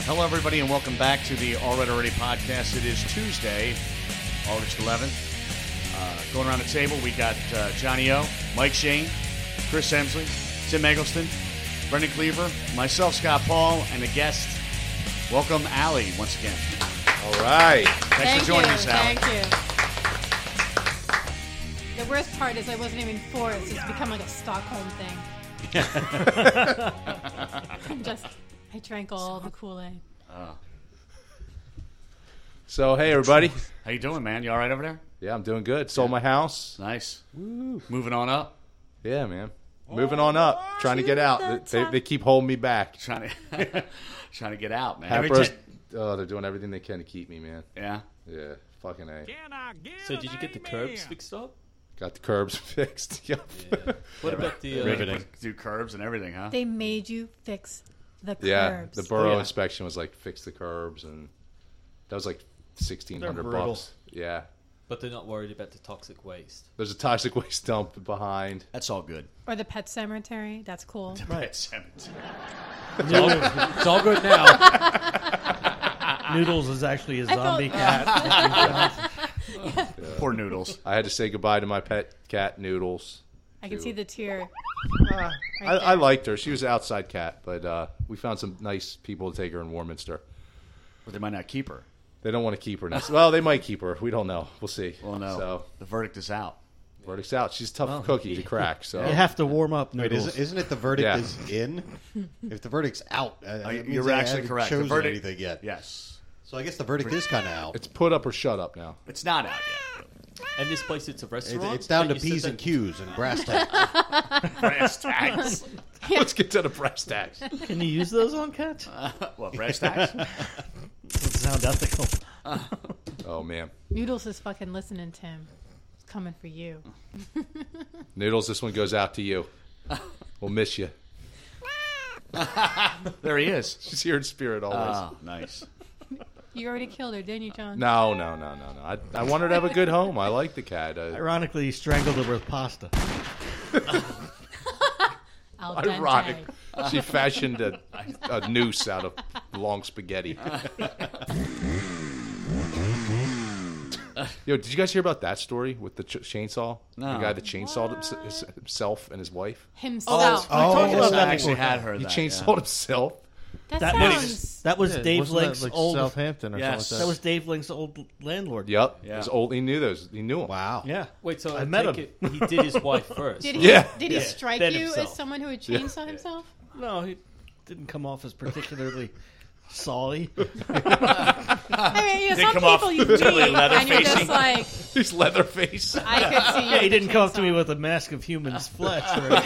Hello, everybody, and welcome back to the All Right Already podcast. It is Tuesday, August 11th. Going around the table, we got Johnny O, Mike Shane, Chris Hemsley, Tim Eggleston, Brendan Cleaver, myself, Scott Paul, and a guest. Welcome, Allie, once again. All right. Thanks for joining us, Allie. Thank you. The worst part is I wasn't even forced. It's become like a Stockholm thing. I drank all the Kool-Aid. So, hey, everybody. How you doing, man? You all right over there? Yeah, I'm doing good. Sold my house. Nice. Woo. Moving on up. Yeah, man. Moving on up. Trying to get out. They keep holding me back. Trying to get out, man. They're doing everything they can to keep me, man. Yeah? Yeah, fucking A. So did you get the curbs fixed up? Got the curbs fixed. Yep. Yeah. What about the Riveting. Do curbs and everything, huh? They made you fix the curbs. Yeah, the borough inspection was like, fix the curbs, and that was like $1,600. Yeah. But they're not worried about the toxic waste. There's a toxic waste dump behind. That's all good. Or the pet cemetery. That's cool. Right. Cemetery. It's all good now. Noodles is actually a zombie cat. Poor Noodles. I had to say goodbye to my pet cat, Noodles. I can see the tear. I liked her. She was an outside cat, but we found some nice people to take her in Warminster. But they might not keep her. They don't want to keep her now. Well, they might keep her. We don't know. We'll see. Well, no. So, the verdict is out. verdict's out. She's a tough cookie to crack. So You have to warm up Wait, noodles. isn't it the verdict Yeah. is in? If the verdict's out, You're actually correct. Chosen The verdict, anything yet? Yes. So I guess the verdict is kind of out. it's put up or shut up now. It's not out yet. And this place, it's a restaurant? It's down to But you P's said and that- Q's and brass tacks. Brass tacks. Let's get to the brass tacks. Can you use those on cats? What, brass tacks? Doesn't sound ethical. Oh, man. Noodles is fucking listening, Tim. It's coming for you. Noodles, this one goes out to you. We'll miss you. There he is. She's here in spirit always. Oh, nice. You already killed her, didn't you, John? No. I want her to have a good home. I like the cat. Ironically, he strangled her with pasta. Al dente. Ironic. She fashioned a noose out of long spaghetti. Yo, did you guys hear about that story with the chainsaw? No. The guy that chainsawed himself and his wife. Himself. talked about I that actually before. had heard He that. chainsawed himself. That That sounds... was Dave Wasn't Link's that like old. Southampton or Yes. something That like was Dave Link's old landlord. Yep. Yeah. His old. He knew those. He knew him. Wow. Yeah. Wait, so I I met take him. it he did his wife first. Did he, Yeah. did he Yeah. strike Dead you himself. as someone who would chainsaw himself? No, he didn't come off as particularly solly. I mean, you know, Did some come off people you totally meet and you're leather-facing. just like, He's Leatherface. I could see you. Yeah, he with a didn't come up to chainsaw. me with a mask of human's flesh.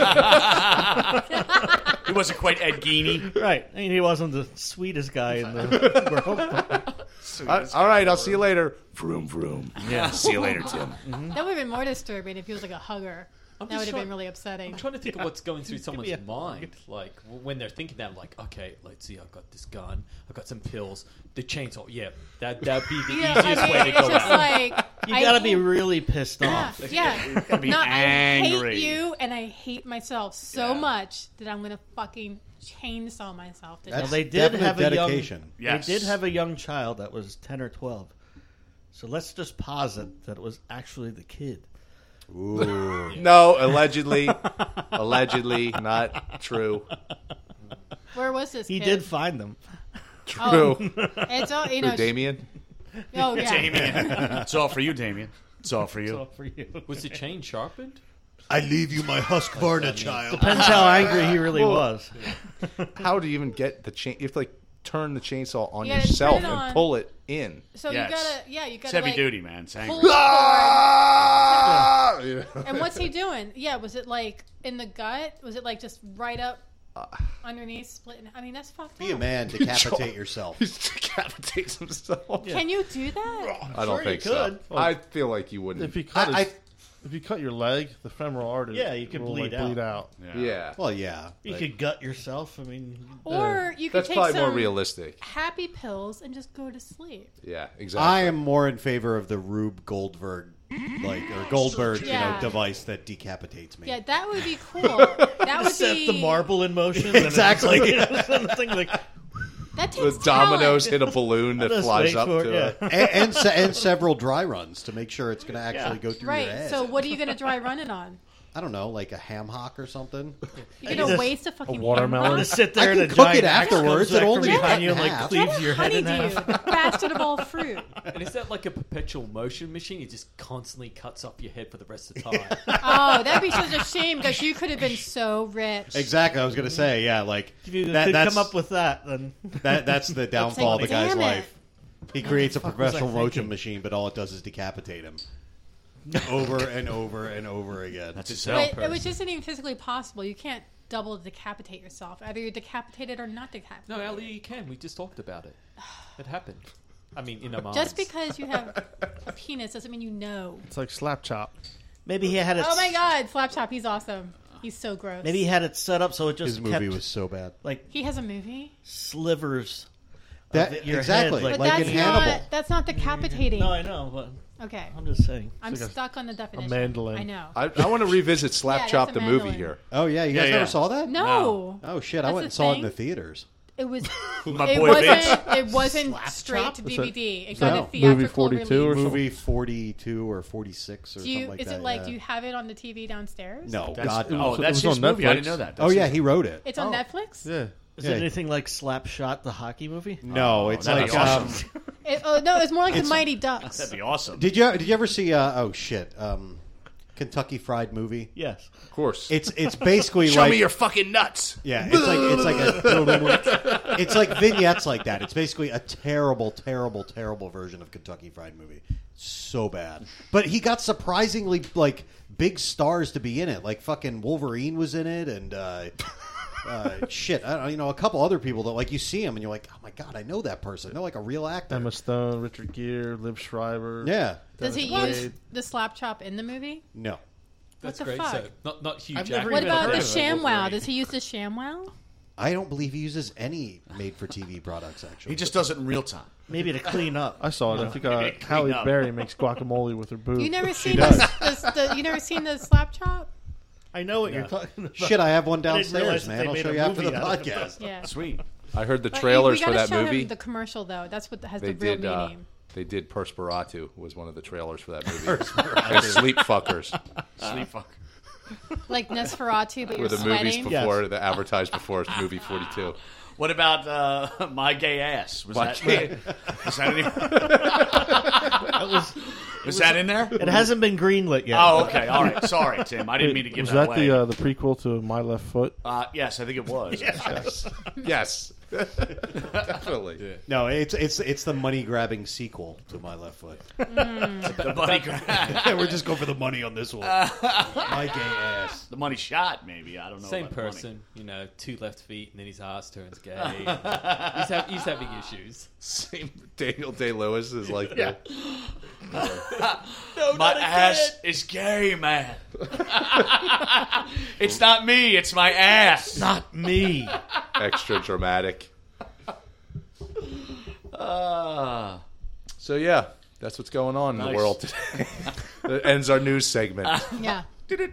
Right? He wasn't quite Ed Gein. Right. I mean, he wasn't the sweetest guy in the world. All right. I'll see you later. Vroom vroom. Yeah. See you later, Tim. That would have been more disturbing if he was like a hugger. I'm That just would have trying- been really upsetting. I'm trying to think of what's going through someone's a mind. Like, when they're thinking that, like, okay, let's see, I've got this gun, I've got some pills, the chainsaw, yeah, that'd be the Yeah, easiest I mean, way to it's go just out. like You I gotta be hate- really pissed off. Yeah, gotta be no, angry. I hate you and I hate myself so Yeah. much that I'm gonna fucking chainsaw myself. To That's death. they did definite have a young- dedication. Yes. They did have a young child that was 10 or 12. So let's just posit that it was actually the kid. Ooh. No, allegedly. Allegedly, not true. Where was this? He kid? did find them. True. It's all you know. Who, Damien? Oh yeah. Damien. It's all for you, Damien. It's all for It's you. all for you. Was the chain sharpened? I leave you my Husqvarna child. Depends how angry he really was. How do you even get the chain? You have to like turn the chainsaw on You gotta yourself turn it on. and pull it in. So Yes. you gotta It's heavy like, duty, man. It's angry. pull it Yeah. forward. And what's he doing? Yeah, was it like in the gut? Was it like just right up underneath, splitting? I mean, that's fucked Be a up. man, decapitate yourself. He decapitates himself. Can you do that? I don't Sure think you so. could. I feel like you wouldn't. If you cut I- if you cut your leg, the femoral artery, Yeah, you could will, bleed bleed out. out. yeah. Well, yeah. You but- could gut yourself. I mean, Or you could That's take probably some more realistic. happy pills and just go to sleep. Yeah, exactly. I am more in favor of the Rube Goldberg, or Goldberg, Yeah. device that decapitates me. Yeah, that would be cool. That would set be the marble in motion. Exactly. And something like, That takes the dominoes talent. hit a balloon that Just flies wait up for to it, it. yeah. and several dry runs to make sure it's going to actually go through your Right. head. So what are you going to dry run it on? I don't know, like a ham hock or something. You're going to waste a fucking watermelon? Just sit there I and can a cook giant it axe afterwards. comes back It'll from only behind cut you in and like half. cleaves your head in Honeydew, half. bastard of all fruit. And is that like a perpetual motion machine? It just constantly cuts up your head for the rest of the time. Oh, that'd be such a shame because you could have been so rich. Exactly, I was going to say, yeah, like If you that, could that's, come up with that, then that's the downfall of the guy's damn it. life. He creates a fuck was I professional motion thinking? machine, but all it does is decapitate him over and over and over again. That's Just itself. But it was just even physically possible. You can't double decapitate yourself. Either you're decapitated or not decapitated. No, Ali, you can. We just talked about it. It happened. I mean, in our minds. Just because you have a penis doesn't mean you know. It's like slap chop. maybe he had it. Oh my God, Slapchop, he's awesome. He's so gross. Maybe he had it set up so it just His movie kept was so bad. like he has a movie. slivers. That of your exactly, head, But like that's in Hannibal. not that's not decapitating. No, I know, but Okay, I'm just saying. I'm like a- stuck on the definition. mandolin. I know. I want to revisit Slap Yeah, Chop that's the a movie mandolin. here. Oh yeah, you guys Yeah, never yeah. saw that? No, Oh shit, I That's went the and saw it in thing. the theaters. it was. My It boy Vince. wasn't straight to Was that- DVD. It was got that a movie theatrical 42 or release. Movie 42 or 46 or Do you, something like is that. it like yeah. do you have it on the TV downstairs? No, That's, God, no. oh, It that's was his on movie. I Netflix. didn't know that. Oh That's yeah, his- he wrote it. It's on Netflix. Yeah. Is Yeah. it anything like Slapshot, the hockey movie? No, it's that'd like be awesome. No, it's more like the Mighty Ducks. That'd be awesome. Did you ever see oh shit, Kentucky Fried Movie? Yes. Of course. It's basically Show like me your fucking nuts. yeah, it's like vignettes like that. It's basically a terrible version of Kentucky Fried Movie. So bad. But he got surprisingly like big stars to be in it. Like fucking Wolverine was in it and shit, I don't know, a couple other people that like you see him and you're like, "Oh my god, I know that person." They're like a real actor. Emma Stone, Richard Gere, Liv Schreiber. Yeah. Does he Dennis use Quaid. the slap chop in the movie? No. That's What the great. fuck? So not Hugh I've Jackman. never What even about heard the of it. ShamWow? Wolverine. Does he use the ShamWow? I don't believe he uses any made-for-TV products. Actually, He just does it in real time. Maybe to clean up. I saw it. I think Clean Halle up. Berry makes guacamole with her boob. You never She seen does. you never seen the slap chop? I know what you're talking about. shit. I have one I didn't realize downstairs, that man. they I'll made show a you after the movie out of it. podcast. Yeah. Sweet. I heard the But trailers we for gotta that show movie. him the commercial though. That's what has They the real did. meaning. They did Perspiratu was one of the trailers for that movie. And Sleep Fuckers Sleep fuck. Like Nosferatu, but were you're the movies sweating. before the advertised before movie 42. What about My Gay Ass? Was My that Gay- was that in, That was that in there? it hasn't been greenlit yet. Oh, okay. All right. Sorry, Tim. I didn't mean to give Was that that away. the prequel to My Left Foot? Yes, I think it was. Yes, definitely. No, it's the money-grabbing sequel to My Left Foot. The money grab. We're just going for the money on this one. My gay ass. The money shot, maybe. I don't know. Same about the money. person, you know, 2 left feet, and then his ass turns gay. he's having issues. Same. Daniel Day Lewis is like Yeah. My ass is gay, man. It's not me. It's my ass. Not me. extra dramatic. Uh, So yeah, that's what's going on in Nice. the world today. That ends our news segment. Yeah.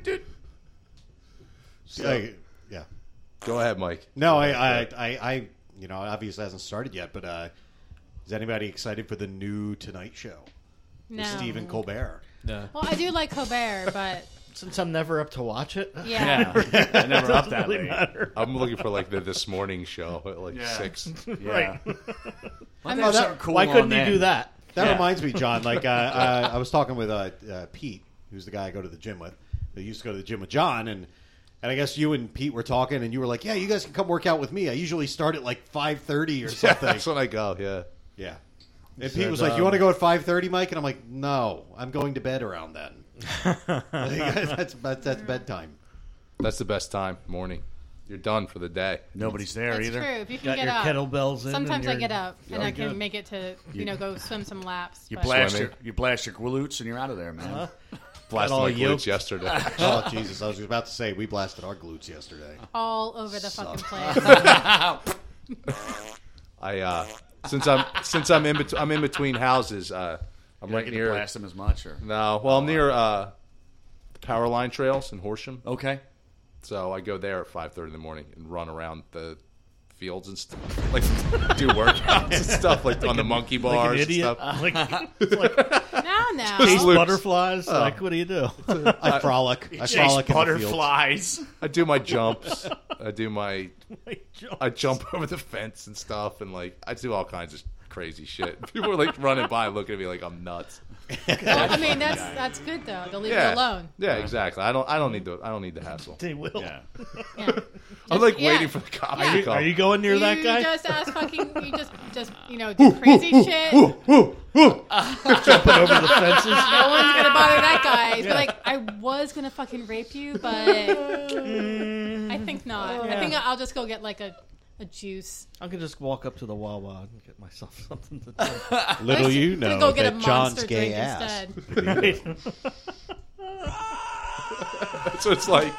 Yeah. Go ahead, Mike. No, I you know, obviously hasn't started yet, but is anybody excited for the new Tonight Show? No. With Stephen Colbert. No. Well, I do like Colbert, but Since I'm never up to watch it. yeah. yeah. I never up that Really late. matter. I'm looking for like the This Morning show at like Yeah. 6. Yeah. I'm Well, not- something cool Why couldn't on you then. do that? That Yeah. reminds me, John. Like I was talking with Pete, who's the guy I go to the gym with. They used to go to the gym with John, and I guess you and Pete were talking, and you were like, "Yeah, you guys can come work out with me. I usually start at like 5:30 or Yeah, something." that's when I go. Yeah. Yeah. And said, Pete was like, "You want to go at 5:30, Mike?" And I'm like, "No, I'm going to bed around then." that's bedtime. That's the best time, morning. You're done for the day. Nobody's there That's either. true. If you can Got get your up. kettlebells in. Sometimes and I you're- get up and I can good. make it to go swim some laps. You but- blast Swimming. your glutes and you're out of there, man. Blasting all my yoked. glutes yesterday. Oh Jesus! I was about to say we blasted our glutes yesterday. all over the fucking place. I since I'm in between houses. I'm You right don't get to near. blast them as much, or No, well, I'm near the power line trails in Horsham. okay. So I go there at 5:30 in the morning and run around the fields and stuff, like do workouts and stuff, like on the monkey bars Like an and idiot. stuff. Like, it's like Now. chase Loops. butterflies. Like, what do you do? I frolic. I Chase frolic in the fields. butterflies. I do my jumps. I do my. Like, I jump over the fence and stuff, and like I do all kinds of crazy shit. People are like running by, looking at me like I'm nuts. Well, I mean, that's good though. They'll leave Yeah, you alone. yeah, exactly. I don't need the hassle. They will. Yeah. Yeah. I'm like yeah. waiting for the cops Yeah. to come. Are you going near that guy? You just ask fucking. You just do crazy shit. Jumping over the fences? No one's gonna bother that guy. He's like, I was gonna fucking rape you, but I think not. I think I'll just go get like a juice. I could just walk up to the Wawa and get myself something to drink. Little you I'm gonna know go get a that John's monster gay drink ass. instead. So it's like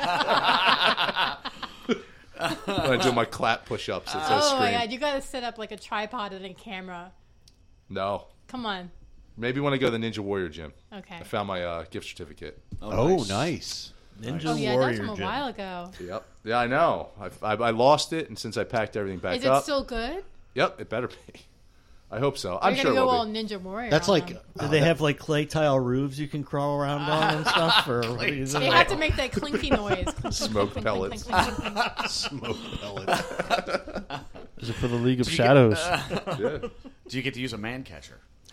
when I do my clap push-ups. It says Oh my scream. god, you gotta set up like a tripod and a camera. No, Come on. maybe when I go to the Ninja Warrior gym. Okay. I found my gift certificate. Oh, nice. Ninja Oh yeah, Warrior that's from a gym. while ago. Yep. Yeah, I know. I lost it, and since I packed everything back Is it up, still good? yep, it better be. I hope so. Or I'm you're sure it gonna go will all be. Ninja Warrior. That's on like them. Do they have like clay tile roofs you can crawl around on and stuff? Or what do you do? They have to make that clinky noise. Clink, Smoke clink, clink, pellets. clink, clink, clink, clink. smoke pellets. Is it for the League of Shadows? Yeah. Do you get to use a man catcher?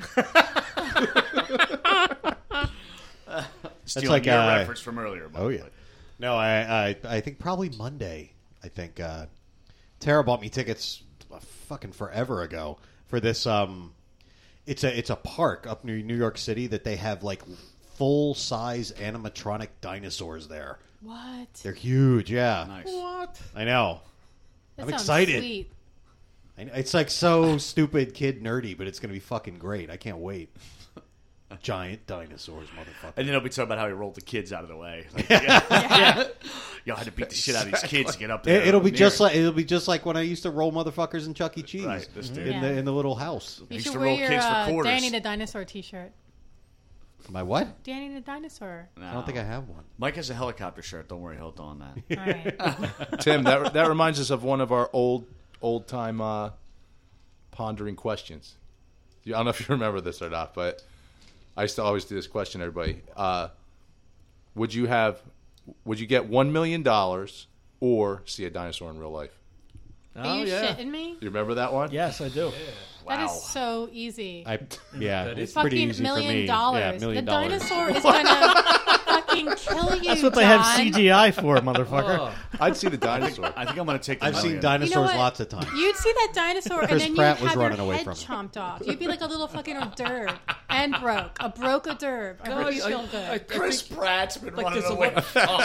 Stealing like, your uh, reference from earlier. by Oh the yeah. way. No, I think probably Monday. I think Tara bought me tickets fucking forever ago for this. It's a park up near New York City that they have like full size animatronic dinosaurs there. What? They're huge. Yeah, Nice. What? I know. That I'm sounds excited. Sweet. It's like so stupid, kid nerdy, but it's gonna be fucking great. I can't wait. Giant dinosaurs, motherfucker. And then he'll be talking about how he rolled the kids out of the way. Like, yeah. Y'all had to beat the shit out of these kids to get up there. It'll be Near just it. like when I used to roll motherfuckers in Chuck E. Cheese Right, this dude. in the little house. You used should to wear roll your kids for quarters. Danny the Dinosaur T-shirt. My what? Danny the Dinosaur. I don't think I have one. Mike has a helicopter shirt. Don't worry, he'll don that. All right. Tim, that reminds us of one of our old time pondering questions. I don't know if you remember this or not, but I used to always do this question, everybody. Would you get $1 million or see a dinosaur in real life? Are Oh you yeah. shitting me? You remember that one? Yes, I do. That is so easy. Yeah, That it's is pretty fucking easy $1 for million. me. Yeah, $1 The million. dinosaur is gonna fucking kill you. That's what they have John. CGI for, motherfucker. I'd see the dinosaur. I think I'm going to take the I've seen million. dinosaurs You know what? lots of times. You'd see that dinosaur, Chris and then Pratt you'd was have your running away head from it. chomped off. You'd be like a little fucking hors d'oeuvre and broke. A broke hors d'oeuvre. I hope you feel good. Chris Pratt's been running there's a away. there's a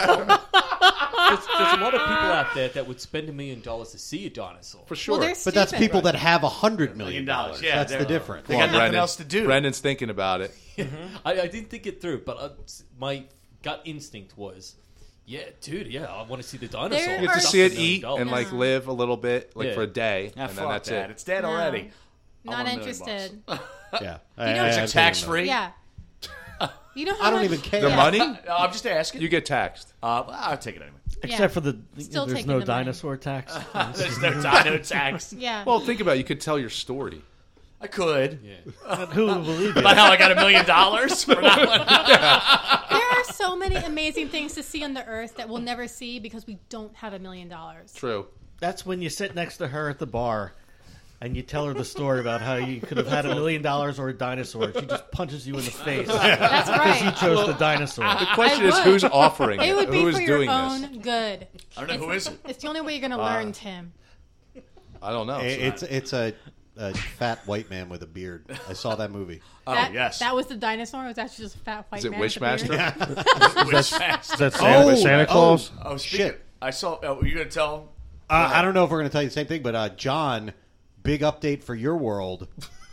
lot of people out there that would spend $1 million to see a dinosaur. For sure. Well, they're But that's stupid. people that have $100 million. Yeah, That's the they're- difference. They got nothing Brendan- else to do. Brendan's thinking about it. I didn't think it through, but my gut instinct was, yeah, dude, yeah, I want to see the dinosaur. There You get are- to see it $1 million. eat and like live a little bit, like Yeah. for a day, Ah, and then fuck that's that. it. It's dead No. already. Not $1 million interested. Yeah, You know, Is I've it tax free? Yeah. You know how I don't much- even care. The Yeah. money No, I'm just asking. you get taxed. I'll take it anyway. Except for the Still there's taking no the money. dinosaur tax. There's no dino tax. Yeah. Well, think about it. You could tell your story. I could. Yeah. But who would believe you? About how I got $1 million for that one. There are so many amazing things to see on the earth that we'll never see because we don't have $1 million. True. That's when you sit next to her at the bar and you tell her the story about how you could have had $1 million or a dinosaur. She just punches you in the face That's because you right. chose the dinosaur. The question is, would. who's offering it? It would be Who is for your doing own this? good. I don't know who is it. It's the only way you're going to learn, Tim. I don't know. It's a fat white man with a beard. I saw that movie. Oh, That, yes. that was the dinosaur? Or was that just a fat white Is it man? with a beard? Wishmaster? Is that Santa Claus? Oh, speaking Shit. of- I saw. Were you going to tell? I don't know if we're going to tell you the same thing, but John, big update for your world.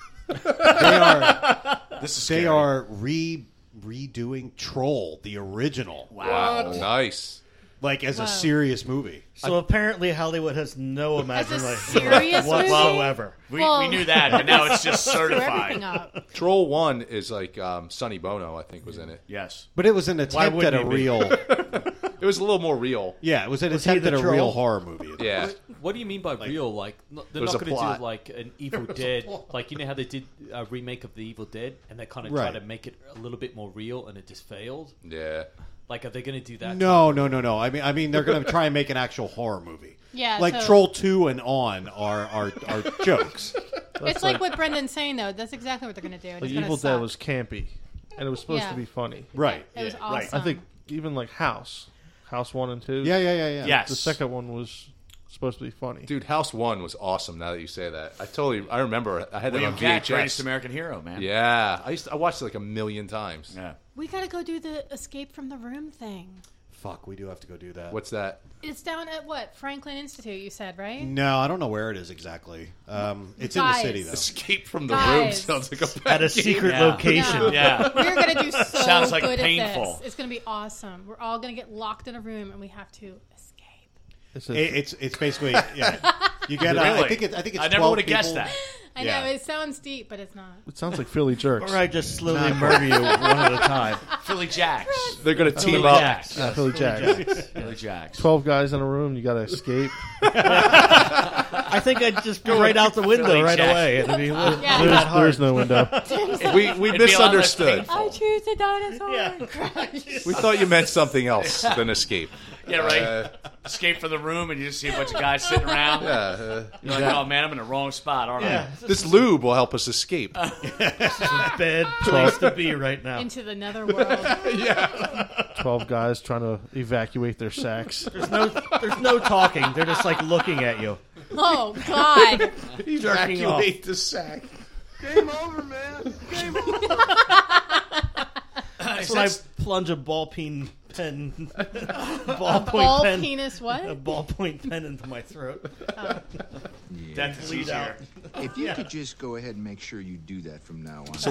This is They scary. are redoing Troll, the original, Wow. Nice. like as Wow. a serious movie. So apparently Hollywood has no imagination serious movie? whatsoever. We Well- knew that, but now it's just Screw everything certified. up. Troll 1 is like Sonny Bono, I think, was in it. Yes. But it was an attempt wouldn't at a he be? real. It was a little more real. Yeah, it was an Was he attempt the at a troll? real horror movie. Yeah. What do you mean by real? Like, they're There's not a going to plot. do like an Evil Dead. Like, you know how they did a remake of the Evil Dead, and they kind of Right. tried to make it a little bit more real, and it just failed. Yeah. Like, are they going to do that? No. I mean, they're going to try and make an actual horror movie. Yeah, like so- Troll 2 and on are jokes. It's like what Brendan's saying, though. That's exactly what they're going to do. It's Like gonna Evil suck. Dead was campy, and it was supposed Yeah. to be funny. Right. It was yeah, awesome. Right. I think even like House 1 and 2. Yeah. Yes. The second one was supposed to be funny. Dude, House 1 was awesome now that you say that. I remember I had that William on Cat, VHS. Greatest American Hero, man. Yeah. I watched it like a million times. Yeah. We got to go do the Escape from the Room thing. Fuck, we do have to go do that. What's that? It's down at what? Franklin Institute, you said, right? No, I don't know where it is exactly. It's in the Guys. city, though. Escape from the Guys. Room sounds like a At bad a game. secret Yeah. location. No. Yeah. We're going to do so Sounds like good painful. at this. It's going to be awesome. We're all going to get locked in a room, and we have to escape. It's a- It's basically you get. Really? I think it's I never 12 would have guessed people. that. I Yeah. know, it sounds deep, but it's not. it sounds like Philly Jerks. Or I just slowly murder you one at a time. Philly Jacks. They're going to team Philly up. Jacks. Philly Jacks. Philly Jacks. 12 guys in a room. You got to escape. I think I'd just go right out the window Philly right Jack. away. It'd be not Yeah. that hard. There's no window. We It'd be a lot less misunderstood. painful. I choose the dinosaur. Yeah. We thought you meant something else than escape. Yeah, right. Escape from the room, and you just see a bunch of guys sitting around. Yeah. You're like, oh man, I'm in the wrong spot. All right. Yeah. This lube will help us escape. Bad place to be right now. Into the netherworld. 12 guys trying to evacuate their sacks. There's no talking. They're just like looking at you. Oh, God. Jerking off. Evacuate the sack. That's when I plunge a ballpoint pen, ballpoint Ball pen, penis a what? ballpoint pen into my throat. Death is Bleed out. easier. If you could just go ahead and make sure you do that from now on.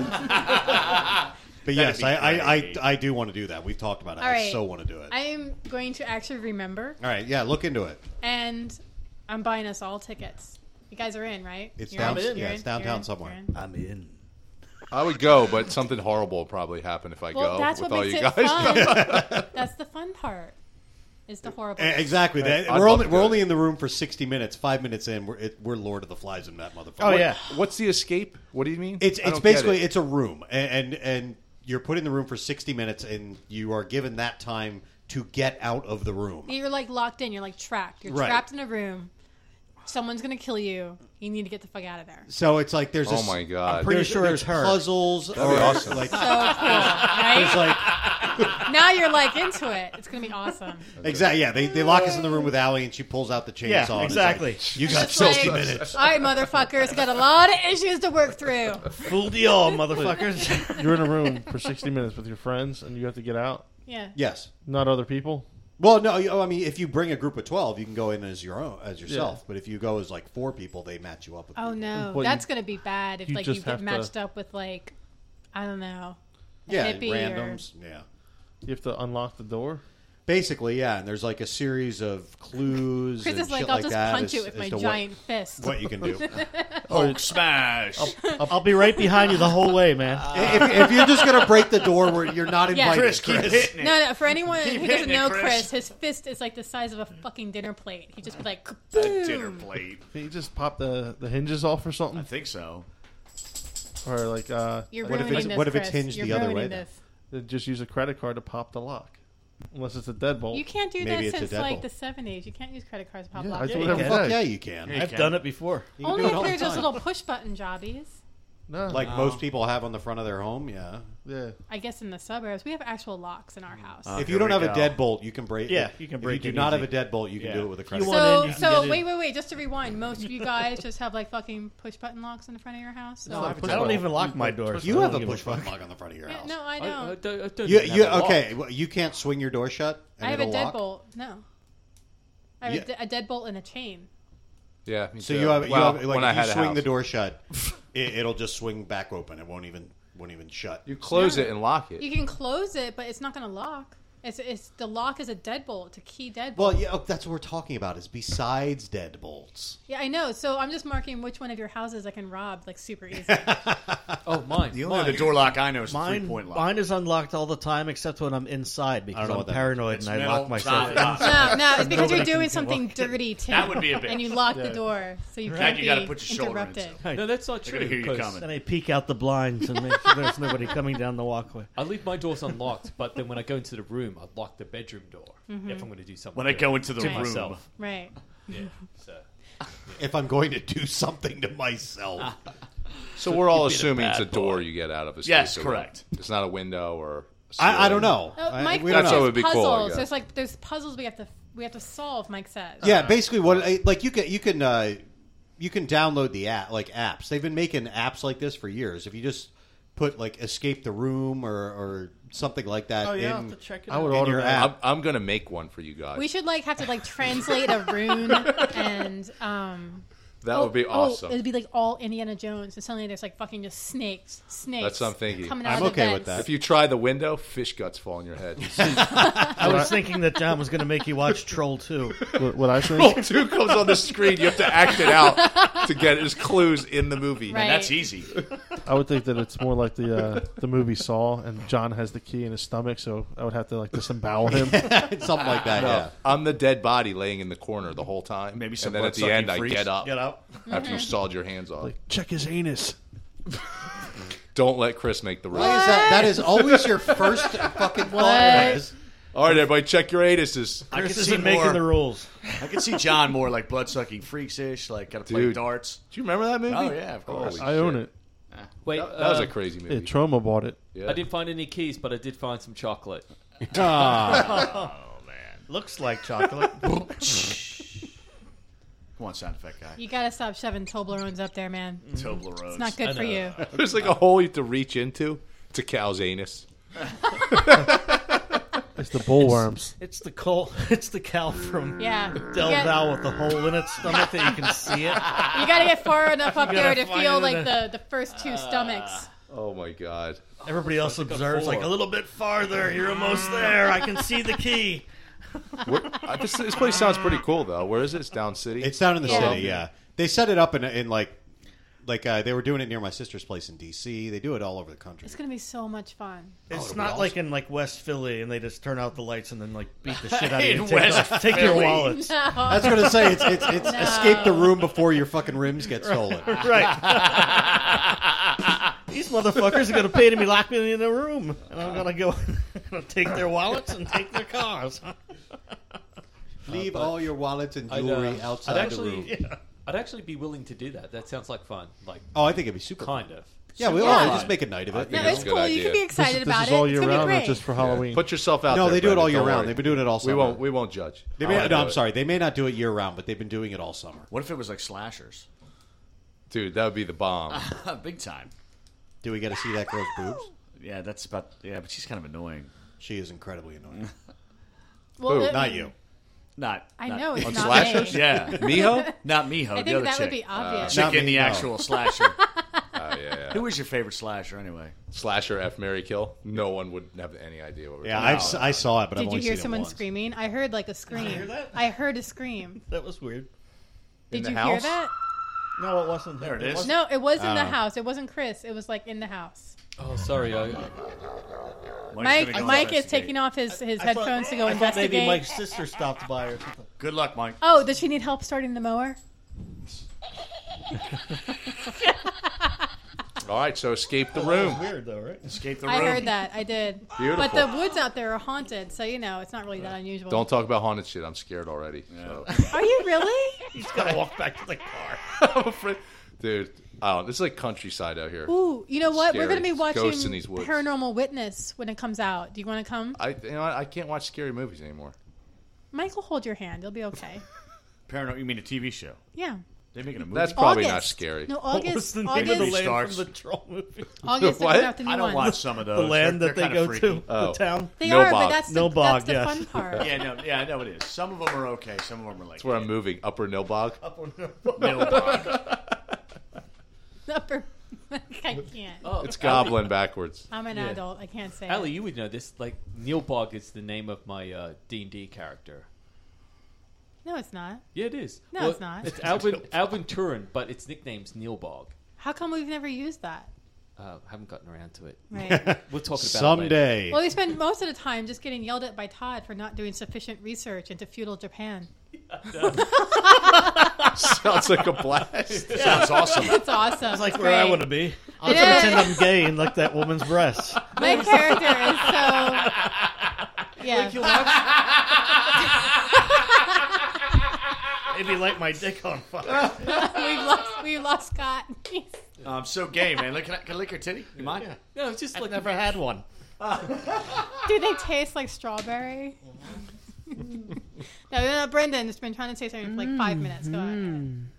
But yes, be I do want to do that. We've talked about it. All I right. so want to do it. I am going to actually remember, All right, yeah, look into it. and I'm buying us all tickets. You guys are in, right? It's You're down- in? yeah, You're it's in? downtown You're in? somewhere. You're in? I'm in. I would go, but something horrible will probably happen if I Well, go that's with what all makes you it guys. fun. That's the fun part. Is the horrible. Exactly. That, I'd we're love only to we're do only it. in the room for 60 minutes. 5 minutes in, we're Lord of the Flies in that motherfucker. Oh yeah. What's the escape? What do you mean? It's I don't get basically it. it's a room, and you're put in the room for 60 minutes, and you are given that time to get out of the room. You're like locked in. You're like trapped. You're Right. trapped in a room. Someone's gonna kill you. You need to get the fuck out of there. So it's like there's Oh my god! pretty there's, sure there's it's her. puzzles be or awesome. like So cool, right? there's like Now you're like into it. It's gonna be awesome. exactly yeah they lock us in the room with Allie and she pulls out the chainsaw. Yeah, and it's exactly. like, you got It's 60 like, minutes. All right, motherfuckers, got a lot of issues to work through. Fooled you all, motherfuckers. You're in a room for 60 minutes with your friends, and you have to get out. Yeah. Yes. Not other people. Well, no, I mean, if you bring a group of 12, you can go in as yourself. But if you go as like 4 people, they match you up with Oh people. no, Well, that's gonna be bad if you like you just get have to- matched up with like, I don't know, a Yeah, hippie randoms. Yeah. You have to unlock the door. Basically, yeah, and there's like a series of clues Chris and is like, shit I'll like just that punch as- it with as my to giant fist. what you can do. Hulk smash. I'll be right behind you the whole way, man. if you're just gonna break the door, where you're not Yeah. invited, Chris, keep hitting it. No, for anyone Keep who doesn't hitting it, know Chris. Chris, his fist is like the size of a fucking dinner plate. He just be like, A kaboom. dinner plate. Can you just pop the hinges off or I something? think so. Or like You're What if ruining it's- this, what if it's Chris. hinged You're the other ruining way, then? this. just use a credit card to pop the lock. Unless it's a deadbolt. You can't do Maybe that it's a since like deadbolt. the 70s. You can't use credit cards to pop Yeah, locks. I do you whatever can. Fuck I yeah, say. you can. Yeah. I've done it before. You can Only do it if all the they're just time. little push button jobbies. No. Like most people have on the front of their home. Yeah. Yeah. I guess in the suburbs, we have actual locks in our house. If here you don't we have a go. deadbolt, you can break. Yeah, you can break If you it do not easy. have a deadbolt, you can Yeah. do it with a You credit want card. So, in, you can so get in. wait. Just to rewind, most of you guys just have like fucking push button locks in the front of your house. So. No, I don't even lock my doors. You I have don't a give push fuck. button lock on the front of your Yeah, house. no, I I don't. don't You, even you have a lock. okay? well, You can't swing your door shut. And I have a it'll lock? deadbolt. No, I have a deadbolt and a chain. Yeah. Me So too. you have, well, like when I if had you a swing house. the door shut, it'll just swing back open. It won't even shut. You close No. it and lock it. You can close it, but it's not going to lock. It's the lock is a deadbolt. It's a key deadbolt. Well, yeah, that's what we're talking about. Is besides deadbolts. Yeah, I know. So I'm just marking which one of your houses I can rob like super easy. Oh, mine. The only other door lock I know is the Mine, 3-point lock. mine is unlocked all the time except when I'm inside because know I'm what that paranoid means. and I It's lock middle, myself top, inside. No, it's because you're Nobody doing can something walk in. dirty, Tim. That would be a bitch. And you lock the door, so you Then can't you be gotta put your shoulder interrupted. into No, that's not They're true. gonna hear you 'cause coming. Then I peek out the blinds and make sure there's nobody coming down the walkway. I leave my doors unlocked, but then when I go into the room, I lock the bedroom door if I'm going to do something. When I go into the to room. myself. Right. Yeah. So If I'm going to do something to myself. So we're all You'd be the assuming it's a bad door boy. you get out of. Yes, Escape the Room. correct. It's not a window or. a I don't ceiling. know. Mike, we don't That's know. what would be cool, I puzzles. guess. There's puzzles we have to solve. Mike says. Yeah, basically, what like you can download the app like apps. They've been making apps like this for years. If you just put like Escape the Room or something like that Oh yeah, I'll in, have to check it I out. would in order your that. app. I'm gonna make one for you guys. We should have to translate a rune and That would be awesome. it'd be like all Indiana Jones, and suddenly there's fucking just snakes. That's what I'm thinking. Coming out I'm of the okay with vents. that. If you try the window, fish guts fall on your head. I was thinking that John was going to make you watch Troll 2. What I Roll think? 2 comes on the screen. You have to act it out to get it as clues in the movie. Right. That's easy. I would think that it's more like the movie Saw, and John has the key in his stomach, so I would have to disembowel him. something like that. No, Yeah. I'm the dead body laying in the corner the whole time. Maybe some and then at the blood-sucking end, I freaks. get up Get up. after you sawed your hands off. Like, check his anus. Don't let Chris make the rules. Why is that? That is always your first fucking thought. Guys. All right, everybody, check your anuses. I Chris could see isn't making more. the rules. I could see John more like blood-sucking freaks-ish, like gotta play Dude. darts. Do you remember that movie? Oh yeah, of course. Holy I own shit. it. wait, That was a crazy movie. Yeah, Troma bought it. Yeah. I didn't find any keys, but I did find some chocolate. Looks like chocolate. Come on, sound effect guy. You gotta stop shoving Toblerones up there, man. Toblerones. It's not good for you. There's like a hole you have to reach into. It's a cow's anus. It's the bullworms. It's the coal. It's the cow from Yeah. Del You got- Val with the hole in its stomach that you can see it. You gotta get far enough up there gotta to find feel it like in the first two stomachs. Oh my god. Everybody else observes like a little bit farther. You're almost there. I can see the key. This place sounds pretty cool though. Where is it? It's down city. It's down in the Yeah. city. Yeah, they set it up in like they were doing it near my sister's place in D.C. They do it all over the country. It's gonna be so much fun. It's it'll not be like in West Philly and they just turn out the lights and then beat the shit out of you. In and take West take your Philly. wallets. No. That's what I say. It's escape the room before your fucking rims get stolen. Right. These motherfuckers are going to pay to me, lock me in a room, and I'm going to go take their wallets and take their cars. Leave all your wallets and I'd, jewelry outside I'd the room. actually, I'd actually be willing to do that. That sounds like fun. Like, Oh, I think it'd be super. kind of. Yeah, we Yeah. all just make a night of it. No, think it's it's a good cool. You idea. can be excited This about is it. all It's year gonna be round, or great. just for Halloween? Put yourself out No, there. they do it all Brendan. year Don't round. worry. They've been doing it all summer. We won't judge. They I may, wanna no, do I'm it. sorry. They may not do it year round, but they've been doing it all summer. What if it was like slashers? Dude, that would be the bomb. Big time. Do we get to see that girl's boobs? Yeah, that's about. Yeah, but she's kind of annoying. She is incredibly annoying. Well, Who? Not you. I know it's On not slashers? me. Yeah, Miho? not Miho. I the think other that chick. would be obvious. Chick Not in the Miho. actual slasher. Yeah. Who was your favorite slasher anyway? Slasher F Mary Kill. No one would have any idea what we're Yeah, talking I saw it, but I've Did you only hear seen someone it once. screaming? I heard like a scream. I heard a scream. That was weird. Did the you hear house? that? No, it wasn't. There it is. No, it was in the Oh. house. It wasn't Chris. It was like in the house. Oh, sorry. Mike gonna go Mike is investigate. taking off his headphones to go I thought investigate. maybe Mike's sister stopped by or something. Good luck, Mike. Oh, does she need help starting the mower? All right, so escape the That room. was weird though, right? Escape the room. I heard that. I did. Beautiful. But the woods out there are haunted, so it's not really that unusual. Don't talk about haunted shit. I'm scared already. So. Are you really? He's got to walk back to the car. I'm afraid. Dude, this is like countryside out here. Ooh, you know what? We're Scary. going to be watching Ghosts in these woods. Paranormal Witness when it comes out. Do you want to come? I can't watch scary movies anymore. Michael, hold your hand. You'll be okay. You mean a TV show? Yeah. They're making a movie. That's probably not August. scary. No, What was August. the name August. of the Movie land starts. from the Troll movie? August. What? They're out the new I don't one. watch some of those. The land They're that they kinda go freaky. to, Oh. the town. They No are, bog. but that's No the bog, that's the yes. fun part. Yeah, I know it is. Some of them are okay. Some of them are like. That's where I'm moving. Upper Nilbog. Nilbog. Upper. I can't. Oh, It's goblin backwards. I'm an Yeah. adult. I can't say Ali, it. you would know this. Like, Neil Bog is the name of my D&D character. No, it's not. Yeah, it is. No, it's not. It's Alvin Turin, but its nickname's Neil Bog. How come we've never used that? Haven't gotten around to it. Right. We'll talk about it later. Someday. Well, we spend most of the time just getting yelled at by Todd for not doing sufficient research into feudal Japan. Sounds like a blast. Sounds awesome. It's awesome. It's like It's where I great. want to be. I'll It just is. pretend I'm gay and lick that woman's breasts. My character is so. Yeah. Maybe light my dick on fire. We've lost Scott. I'm so gay, man. Look, can I lick your titty? You mind? No, it's just I've like never had one. Do they taste like strawberry? No, Brendan's been trying to say something for like 5 minutes. Go on.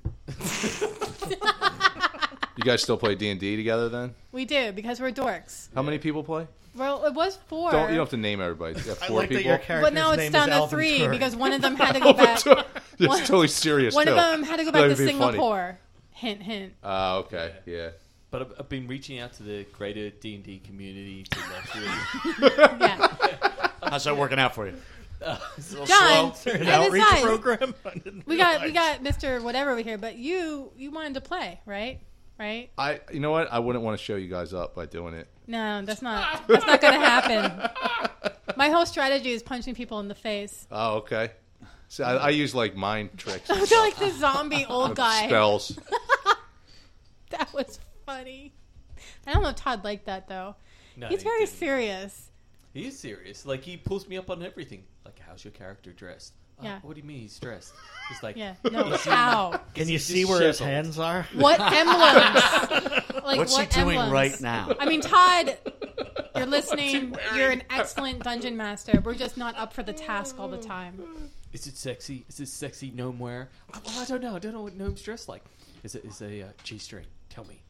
You guys still play D&D together then? We do, because we're dorks. How many people play? Well, it was 4. You don't have to name everybody. You got I 4 like that people. your character's But now it's name down is to Alvin 3 Curry. because one of them had to go back. It's One- totally serious. One too. of them had to go back That'd to be funny. Singapore. Hint, hint. Okay, yeah. But I've been reaching out to the greater D&D community to Yeah. How's that working out for you? John, An and outreach besides, program. I didn't we realize. got Mr. Whatever over here, but you wanted to play, right? Right? You know what? I wouldn't want to show you guys up by doing it. No, that's not going to happen. My whole strategy is punching people in the face. Oh, okay. So I use like mind tricks. I feel like the zombie old guy. Spells. That was funny. I don't know if Todd liked that though. No, He's he very didn't. serious. He is serious. Like, he pulls me up on everything. Like, how's your character dressed? Yeah. What do you mean he's dressed? He's like, Yeah. No, how? Can you He's see where his disheveled. hands are? What emblems? Like, What's what he doing emblems? right now? I mean, Todd, you're listening. You're an excellent dungeon master. We're just not up for the task all the time. Is it sexy? Is it sexy gnome wear? Oh, I don't know. I don't know what gnome's dressed like. Is it a G-string? Tell me.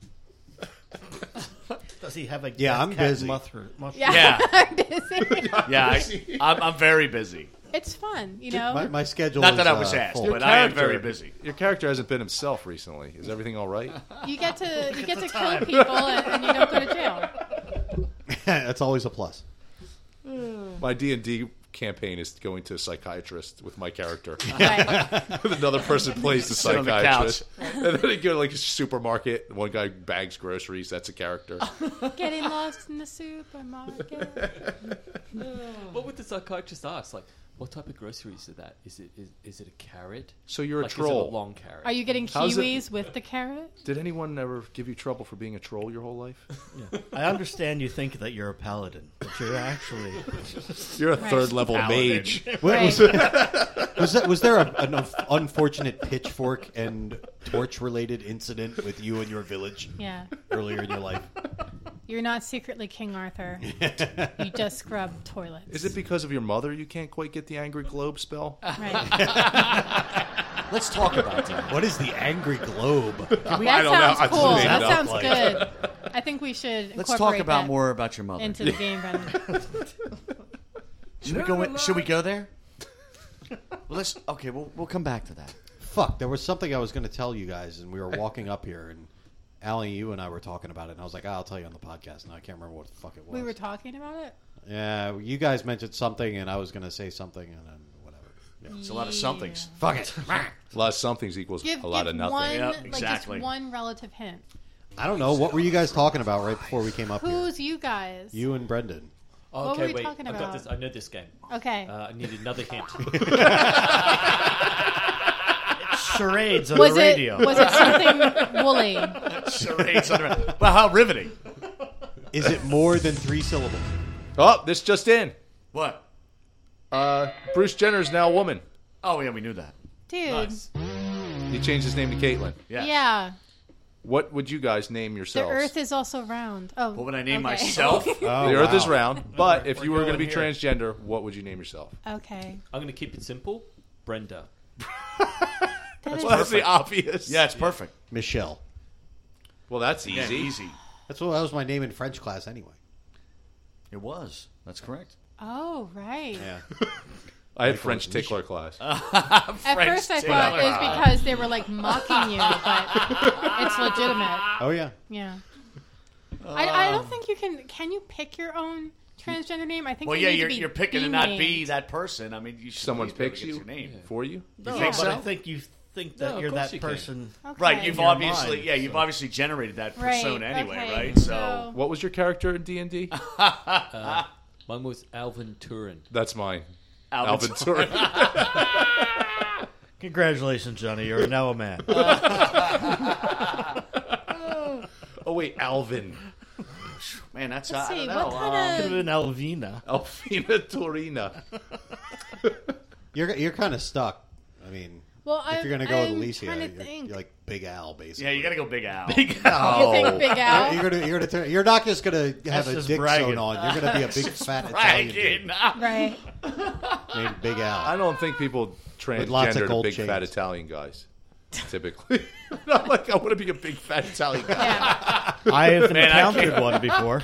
Does he have a Yeah, I'm cat busy. mushroom? Yeah. Yeah. Busy. Yeah, I'm very busy. It's fun, you know? My schedule Not is that I was asked, full. but I am very busy. Your character hasn't been himself recently. Is everything all right? You get to kill people and you don't go to jail. That's always a plus. My D&D campaign is going to a psychiatrist with my character. Right. Another person plays the Sit on the psychiatrist. And then they go to like a supermarket. One guy bags groceries. That's a character. Getting lost in the supermarket. What would the psychiatrist ask? Like, what type of groceries is that? Is it a carrot? So you're a Like, troll. Is it a long carrot? Are you getting How's it- kiwis with the carrot? Did anyone ever give you trouble for being a troll your whole life? I understand you think that you're a paladin, but you're actually... You're a Right. third level Paladin. mage. Right. Was there an unfortunate pitchfork and torch related incident with you and your village Yeah. earlier in your life? You're not secretly King Arthur. You just scrub toilets. Is it because of your mother you can't quite get the angry globe spell? Right. Let's talk about that. What is the angry globe? That I don't know. sounds I just cool. made it That up, sounds like- good. I think we should Let's incorporate talk about that more about your mother. into the game, Brendan. Should we go? Should we go there? Well, okay, we'll come back to that. Fuck, there was something I was going to tell you guys, and we were walking up here, and Allie, you and I were talking about it, and I was like, I'll tell you on the podcast, and I can't remember what the fuck it was. We were talking about it. Yeah, you guys mentioned something, and I was going to say something, and then whatever. Yeah. It's a lot of somethings. Fuck it. A lot of somethings equals Give a lot of nothing. one, Yep, like exactly. just one relative hint. I don't know. What were you guys talking about right before we came up here? Who's you guys? You and Brendan. Oh, What okay, were we wait. talking I've got about? this. I know this game. Okay. I need another hint. Charades on was the it radio. something woolly? Charades on the- Well, how riveting. Is it more than 3 syllables? Oh, this just in. What? Bruce Jenner's now a woman. Oh, yeah, we knew that. Dude. Nice. He changed his name to Caitlyn. Yeah. Yeah. What would you guys name The yourselves? Earth is also round. Oh. What would I name okay. myself? Oh, The Earth wow. is round, but if you were going to be going here. transgender, what would you name yourself? Okay. I'm going to keep it simple. Brenda. That is, Well, that's the obvious. Yeah, it's perfect. Michelle. Well, that's Yeah, easy. easy. That was my name in French class anyway. It was. That's correct. oh, right. Yeah. I had French tickler class. At first I thought it was because they were like mocking you, but it's legitimate. Oh, yeah. Yeah. I don't think you can you pick your own transgender name? I think Well, they yeah, need to be you're picking to not be named. that person. I mean, you should Someone at least be able picks to get you your name. for you? No, think but so? I think you think that No, of you're course that you can. person. Okay. Right, you've your obviously mind, you've so- obviously generated that Right, persona anyway, okay. right? So What was your character in D&D? Mine was Alvin Turin. That's mine. Alvin Alvin Turin. Congratulations, Johnny. You're now a man. Oh wait, Alvin. man, that's Let's I see, don't what know. Could kind have been Alvina. Alvina Torina. You're kind of stuck. I mean, Well, if you're going to go with I'm Alicia, trying to you're think. like Big Al, basically. Yeah, you got to go Big Al. You think Big Al? You're not just going to have That's a just dick bragging. sewn on. You're going to be a big fat Italian dude Right. named Big I Al. don't think people lots of transgender to gold big chains. fat Italian guys. Typically, not like I want to be a big fat Italian guy. Yeah. I have Man, I encountered can't- one before.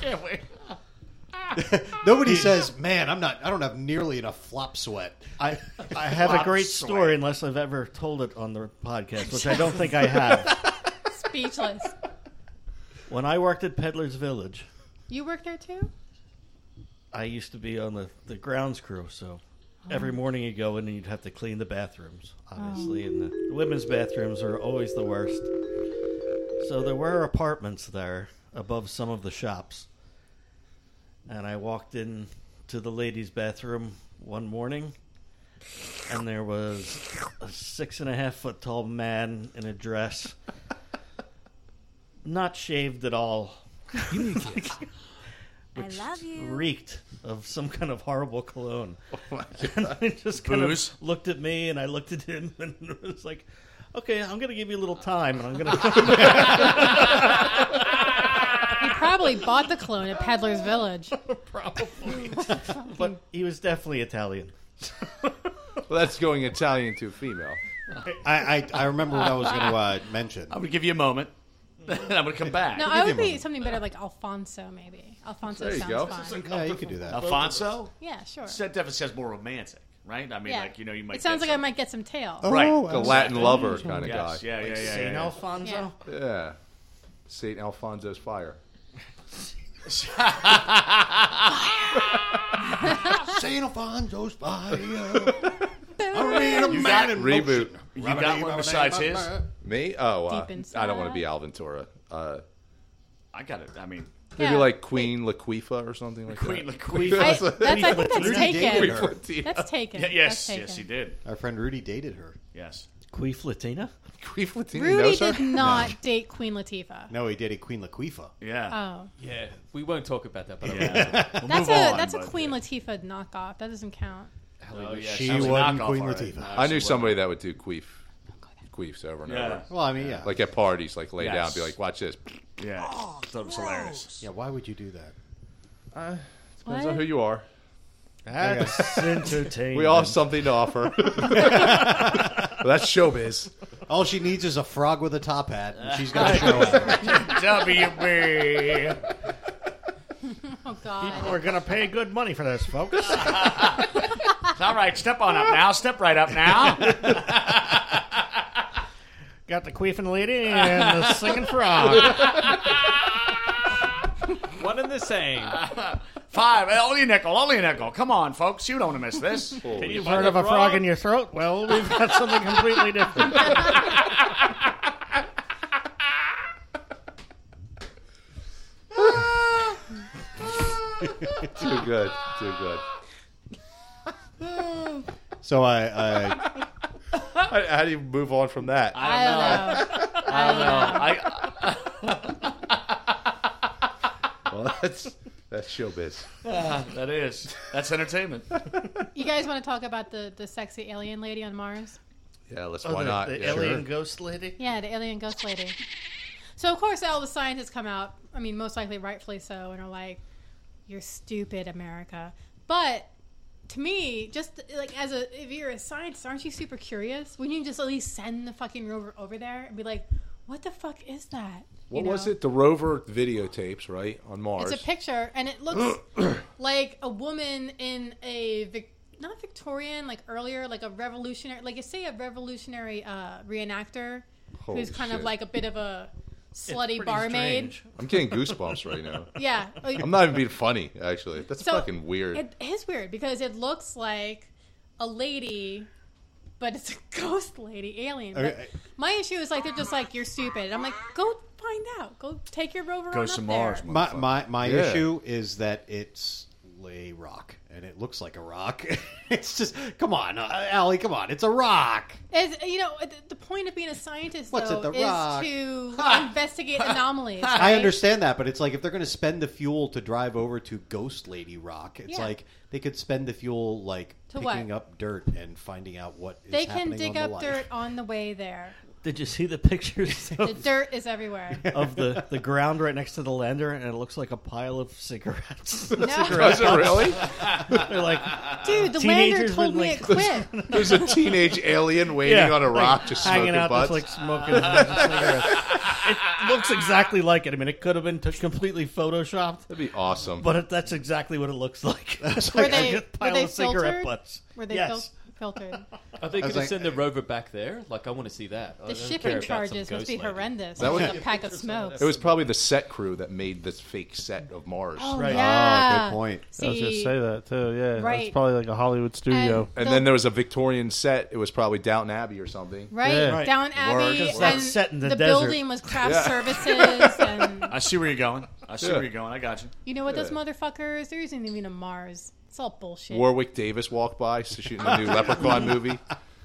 Nobody says, "Man, I don't have nearly enough flop sweat." I have a great story, unless I've ever told it on the podcast, which I don't think I have. Speechless. When I worked at Peddler's Village, You work there too? I used to be on the grounds crew, so every morning you go in and you'd have to clean the bathrooms, obviously, and the women's bathrooms are always the worst. So there were apartments there above some of the shops, and I walked in to the ladies' bathroom one morning, and there was a 6.5 foot tall man in a dress, not shaved at all. Which I love you. reeked of some kind of horrible cologne. And I just kind Booze? of looked at me, and I looked at him, and it was like, okay, I'm going to give you a little time, and I'm going to... He probably bought the clone at Peddler's Village. Probably. But he was definitely Italian. Well, that's going Italian to female. I remember what I was going to mention. I'm going to give you a moment. and I'm going to come back. No, I would be something better like Alfonso, maybe. Alfonso There you sounds go. fun. Yeah, you could do that. Alfonso? Yeah, sure. That definitely sounds more romantic, right? I mean, Yeah. like, you might It sounds get like I some- might get some tail. Right. The Latin lover kind of Yes. guy. Yeah. Saint Alfonso? Yeah. Yeah. St. Alfonso's fire. Saint Alfonso's fire. You got it. Reboot. You got one besides his? Me? Oh, Deep I inside. don't want to be Alvin Tora. I got it. I mean, Maybe Yeah. like Queen Laquifa or something like Queen that. Laquifa. I think that's Rudy taken. dated her. That's taken. Yes, That's yes, he taken. did. Our friend Rudy dated her. Yes. Queef Latina? Queen Latina Rudy knows her? did not date Queen Latifah. No, he dated Queen Laquifa. Yeah. Oh, Yeah, we won't talk about that. But Yeah. We'll that's move on, that's a but, Queen yeah. Latifah knockoff. That doesn't count. Oh, yeah, She sounds wasn't knockoff, Queen all right. Latifah. No, I knew she somebody that would do queefs over and Yeah. over. Well, I mean, yeah. Like at parties, like lay down Yes. and be like, watch this. wasn't. Yeah. Thought it was hilarious. Yeah, why would you do that? Depends on who you are. That's entertaining. We all have something to offer. Well, that's showbiz. All she needs is a frog with a top hat, and she's got a show. WB. Oh God. We're going to pay good money for this, folks. All right, step on up now. Step right up now. Got the queefing lady and the singing frog. one and the same. 5. Only a nickel. Come on, folks. You don't want to miss this. Can you You've heard of a frog in your throat? Well, we've got something completely different. Too good. Too good. So How do you move on from that? I don't know. Well, that's showbiz. That is. That's entertainment. You guys want to talk about the sexy alien lady on Mars? Yeah, let's. Oh, why not? The Yeah, alien sure. ghost lady? Yeah, the alien ghost lady. So of course all the scientists come out. I mean, most likely rightfully so, and are like, "You're stupid, America." But to me, just like if you're a scientist, aren't you super curious? Wouldn't you just at least send the fucking rover over there and be like, "What the fuck is that?" What was it? The rover videotapes, right, on Mars. It's a picture, and it looks like a woman in a not Victorian, like earlier, like a revolutionary, like you say a revolutionary reenactor Holy who's kind of shit. like a bit of a slutty Pretty barmaid. strange. I'm getting goosebumps right now. Yeah, like, I'm not even being funny, actually. That's so fucking weird. It is weird because it looks like a lady but it's a ghost lady alien. Okay. But my issue is like they're just like, you're stupid. I'm like, go find out. Go take your rover Go on to up Mars, there. My Yeah. issue is that it's a rock, and it looks like a rock. It's just, come on, Allie, come on, it's a rock. As, you know, the point of being a scientist, What's though, it, the is rock? to investigate anomalies. I right? understand that, but it's like if they're going to spend the fuel to drive over to Ghost Lady Rock, it's Yeah. like they could spend the fuel like To picking what? up dirt and finding out what is They happening can dig on the up light. dirt on the way there. Did you see the pictures The dirt is everywhere. of the ground right next to the lander, and it looks like a pile of cigarettes? No. Does it really? They're like, Dude, the lander Teenagers told with, me like, it quit. There's a teenage alien waiting yeah, on a rock, like, just hanging smoking out, butts. just like smoking a bunch of cigarettes. It looks exactly like it. I mean, it could have been completely photoshopped, That'd be awesome. but that's exactly what it looks like. It's Were like they- a were pile they of cigarette filtered? butts. Were they yes. filtered? Are they going to like- send the rover back there? Like, I want to see that. I The don't care shipping about some charges must ghost be lady. horrendous. That Like would- a pack of smoke. It was probably the set crew that made this fake set of Mars. Oh, Right. yeah. good point. I was going to See, say that too. Yeah, Right. it's probably like a Hollywood studio. And then there was a Victorian set. It was probably Downton Abbey or something. right, Yeah. Right. Down Abbey, Because and that's set in the desert. building was craft Yeah. services, and I see where you're going. I see Yeah. where you're going. I got you. you know what? Those Yeah. motherfuckers, there isn't even a Mars. It's all bullshit. Warwick Davis walked by shooting a new Leprechaun movie.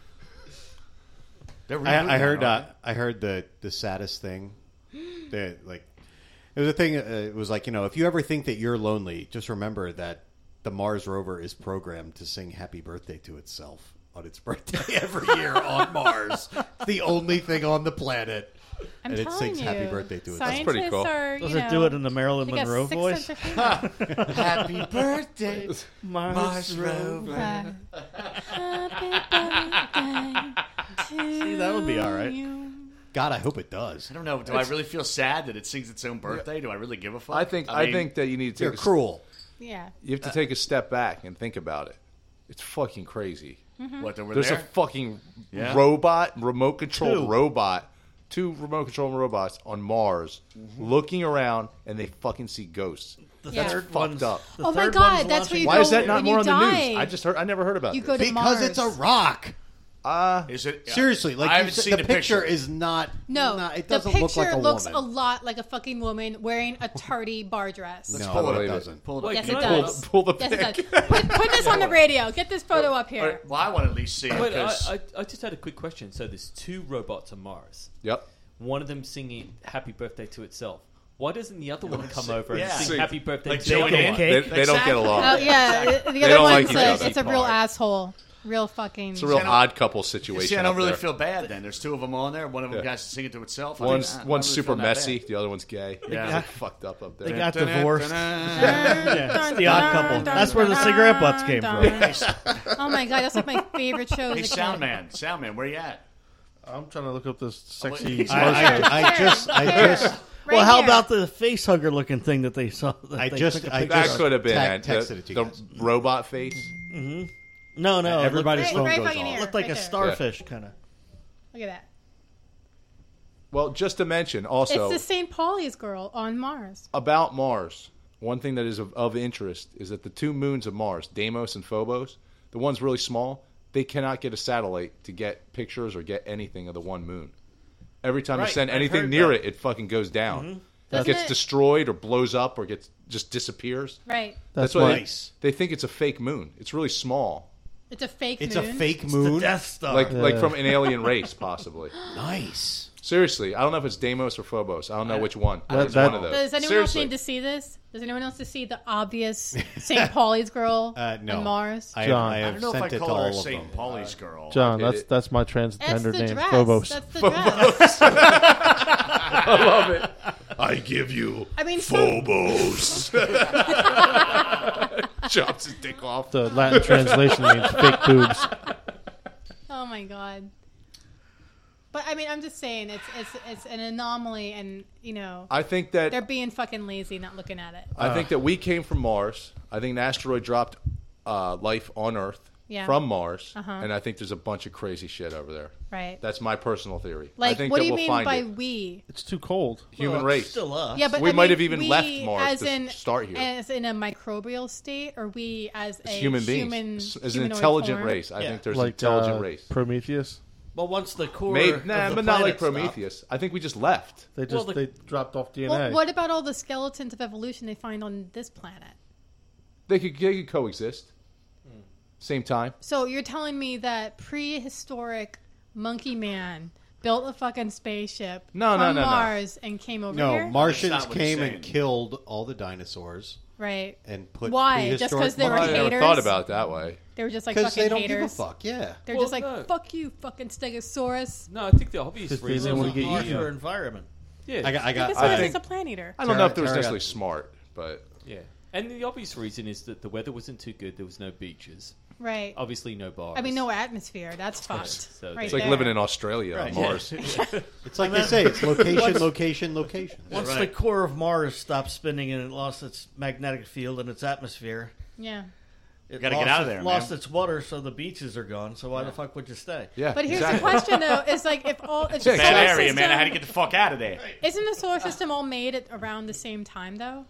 I heard the saddest thing. It was a thing. It was like, if you ever think that you're lonely, just remember that the Mars rover is programmed to sing "Happy Birthday" to itself on its birthday every year on Mars. It's the only thing on the planet, I'm and it telling sings you, "Happy Birthday" to itself. scientists pretty cool. Are, Does you it do know, it in the Marilyn they got Monroe sixth voice? sense of humor. Happy birthday, Mars Rover. Happy birthday to See, that would be all right. you. God, I hope it does. I don't know. Do I really feel sad that it sings its own birthday? Do I really give a fuck? I think that you need to You're take cruel. Yeah. you have to take a step back and think about it. It's fucking crazy. what they were There's there. a fucking Yeah. remote control robot, two remote control robots on Mars, looking around, and they fucking see ghosts. The Yeah. third Fucked one's up. the Oh my third God, one's that's where you launching- Why go is that not when more you on the die. news? I never heard about You this. go to Because Mars. it's a rock. Is it Seriously, like I you haven't said, seen the a picture is not. No, it the doesn't picture look like a looks woman. a lot like a fucking woman wearing a tardy bar dress. No, pull it it up. doesn't. Pull it Wait, up. Yes, it can I- does. Pull the Yes, it pic. does. Put this on the radio. Get this photo up All here. right, well, I want to at least see it Wait, because I just had a quick question. So there's two robots on Mars. Yep. One of them singing "Happy Birthday" to itself. Why doesn't the other one come over yeah. and sing "Happy Birthday" Like to the other join in. one? Cake? They don't get along. Oh yeah, the other don't one's like each other. it's a real Part. asshole, real fucking. It's a real See, I don't- odd couple situation. see, I don't up really there. feel bad then. There's two of them on there. One of them Yeah. guys to sing it to itself. One's I don't one's really super feel that messy. bad. The other one's gay. Yeah. It's fucked up there. They got Dun-dun, divorced. dun-dun. Yeah, it's the odd couple. That's where the cigarette butts came from. Oh my god, that's like my favorite show. Hey, as a kid. Soundman, where you at? I'm trying to look up this wait. sexy. I just Right Well, how here. about the face hugger looking thing that they saw? That I they just- took a I picture that of? could have been texted it to you the guys. robot face. No, it Everybody's Right- phone right goes fucking off. here. looked like Right a there. starfish kind of. Look at that. Well, just to mention also It's the St. Pauli's girl on Mars. about Mars. One thing that is of interest is that the two moons of Mars, Deimos and Phobos, the ones really small, they cannot get a satellite to get pictures or get anything of the one moon. Every time Right, you send I've anything heard near that. it fucking goes down. It Doesn't gets it- destroyed or blows up or just disappears. Right. That's why why. Nice. they think it's a fake moon. It's really small, It's a fake It's moon. a fake The moon. Death Star. like from an alien race, possibly. Nice. Seriously, I don't know if it's Deimos or Phobos. I don't know which one. That- It's that- one of those. Does anyone Seriously. else need to see this? Does anyone else to see the obvious St. Pauli's girl No. on Mars? John. I I have don't know if sent I it to call her all of St. them. Paul's girl. John, It- that's my That's transgender the name, dress. Phobos. That's the dress. I love it. I give you I mean, so, Phobos. Chops his dick off. The Latin translation means fake boobs. oh my god. But I mean, I'm just saying, it's an anomaly, and you know, I think they're that being fucking lazy, not looking at it. I think that we came from Mars. I think an asteroid dropped life on Earth. from Mars, Uh-huh. and I think there's a bunch of crazy shit over there. Right. That's my personal theory. I Like, think what that do you we'll mean find by it. we? It's too cold. Human Well, race. Still us. Yeah, but We I might mean, have even we left Mars as to in, start here. as in a microbial state, or we as a Human beings, human, as an humanoid intelligent form? race. I Yeah. think there's Like an intelligent uh, race. Prometheus. Well, once the core Maybe, of nah, the but not like planet stopped- Prometheus. I think we just left. They just Well, they dropped off DNA. Well, what about all the skeletons of evolution they find on this planet? They could coexist. Same time. So you're telling me that prehistoric monkey man built a fucking spaceship No, from no. Mars and came over No, here? Martians That's not what he's came and saying. killed all the dinosaurs Right. and put Why? Just 'cause they were I never haters? thought about it that way. They were just like because fucking they don't haters. give a fuck. Yeah. They're Well, just like, no. fuck you, fucking Stegosaurus. No, I think the obvious Just they reason didn't was wanna get Part eaten. of your environment. yeah, I got. Stegosaurus think- is a plant eater. I don't know if it was Terra- necessarily smart, but yeah. And the obvious reason is that the weather wasn't too good. There was no beaches. Right. Obviously, no bars. I mean, no atmosphere. That's fucked. So right it's like there. living in Australia Right. on Mars. It's like they say. It's location. Once the core of Mars stopped spinning and it lost its magnetic field and its atmosphere, Yeah. it Gotta get lost out of it- there, lost man. its water, so the beaches are gone. So why the fuck would you stay? Yeah, But here's exactly. the question, though: is like if all if the Yeah, Bad solar area, system, man. I had to get the fuck out of there. Isn't the solar system all made at around the same time, though?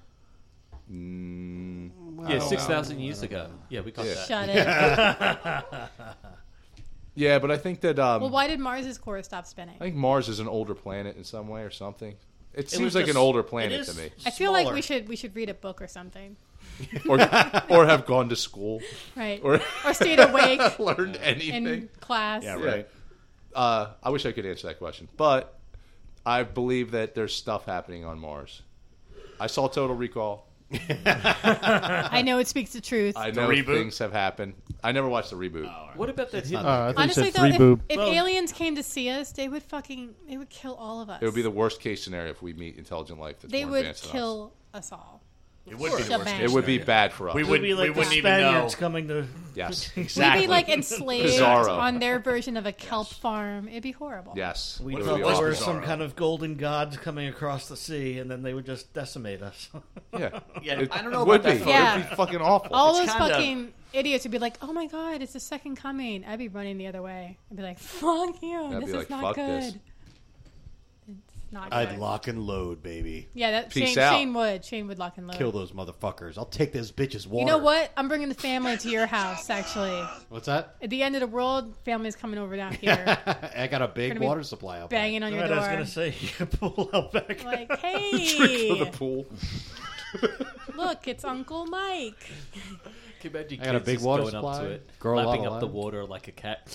yeah, 6,000 years ago. Yeah, we got Yeah. that. Shut it. Yeah, but I think that Well, why did Mars's core stop spinning? I think Mars is an older planet in some way or something. It It seems was like just- an older it planet is to me, I feel like smaller. we should read a book or something, or have gone to school right? or Or stayed awake learned anything. in class. Yeah, Yeah. right. I wish I could answer that question, but I believe that there's stuff happening on Mars. I saw Total Recall. I know it speaks the truth. I know reboot? things have happened. I never watched the reboot. What about that hit? I thought Honestly, you said though, three boob. if Well- aliens came to see us, they would kill all of us. It would be the worst case scenario if we meet intelligent life that's They more would advanced than us. kill us all. It would be the worst Shebang. case It would be scenario. bad for us. We It would- would be like the wouldn't even Spaniards know. coming to. Yes. Exactly. We'd be like enslaved Bizarro. on their version of a kelp farm. It'd be horrible. Yes. We It would thought be there awful. were some Bizarro. kind of golden gods coming across the sea, and then they would just decimate us. Yeah. Yeah, It I don't know would about be. that. Yeah. It'd be fucking awful. All It's those kinda- fucking idiots would be like, "Oh my god, it's the second coming." I'd be running the other way. I'd be like, "Fuck you! I'd this be is like, not "Fuck good." this." It's not I'd good. lock and load, baby. Yeah, that Peace Shane, out. Shane would. Shane would lock and load. Kill those motherfuckers. I'll take this bitch's water. You know what? I'm bringing the family to your house. Actually, What's that? at the end of the world, family's coming over down here, I got a big Gonna be water supply out banging on your Right, I was door. going to say, you could pull out back. Like, Drink hey, to the pool. look, it's Uncle Mike. Can you imagine I got a kids big just water going up supply, to it, grow a lot lapping of up the lime. water like a cat.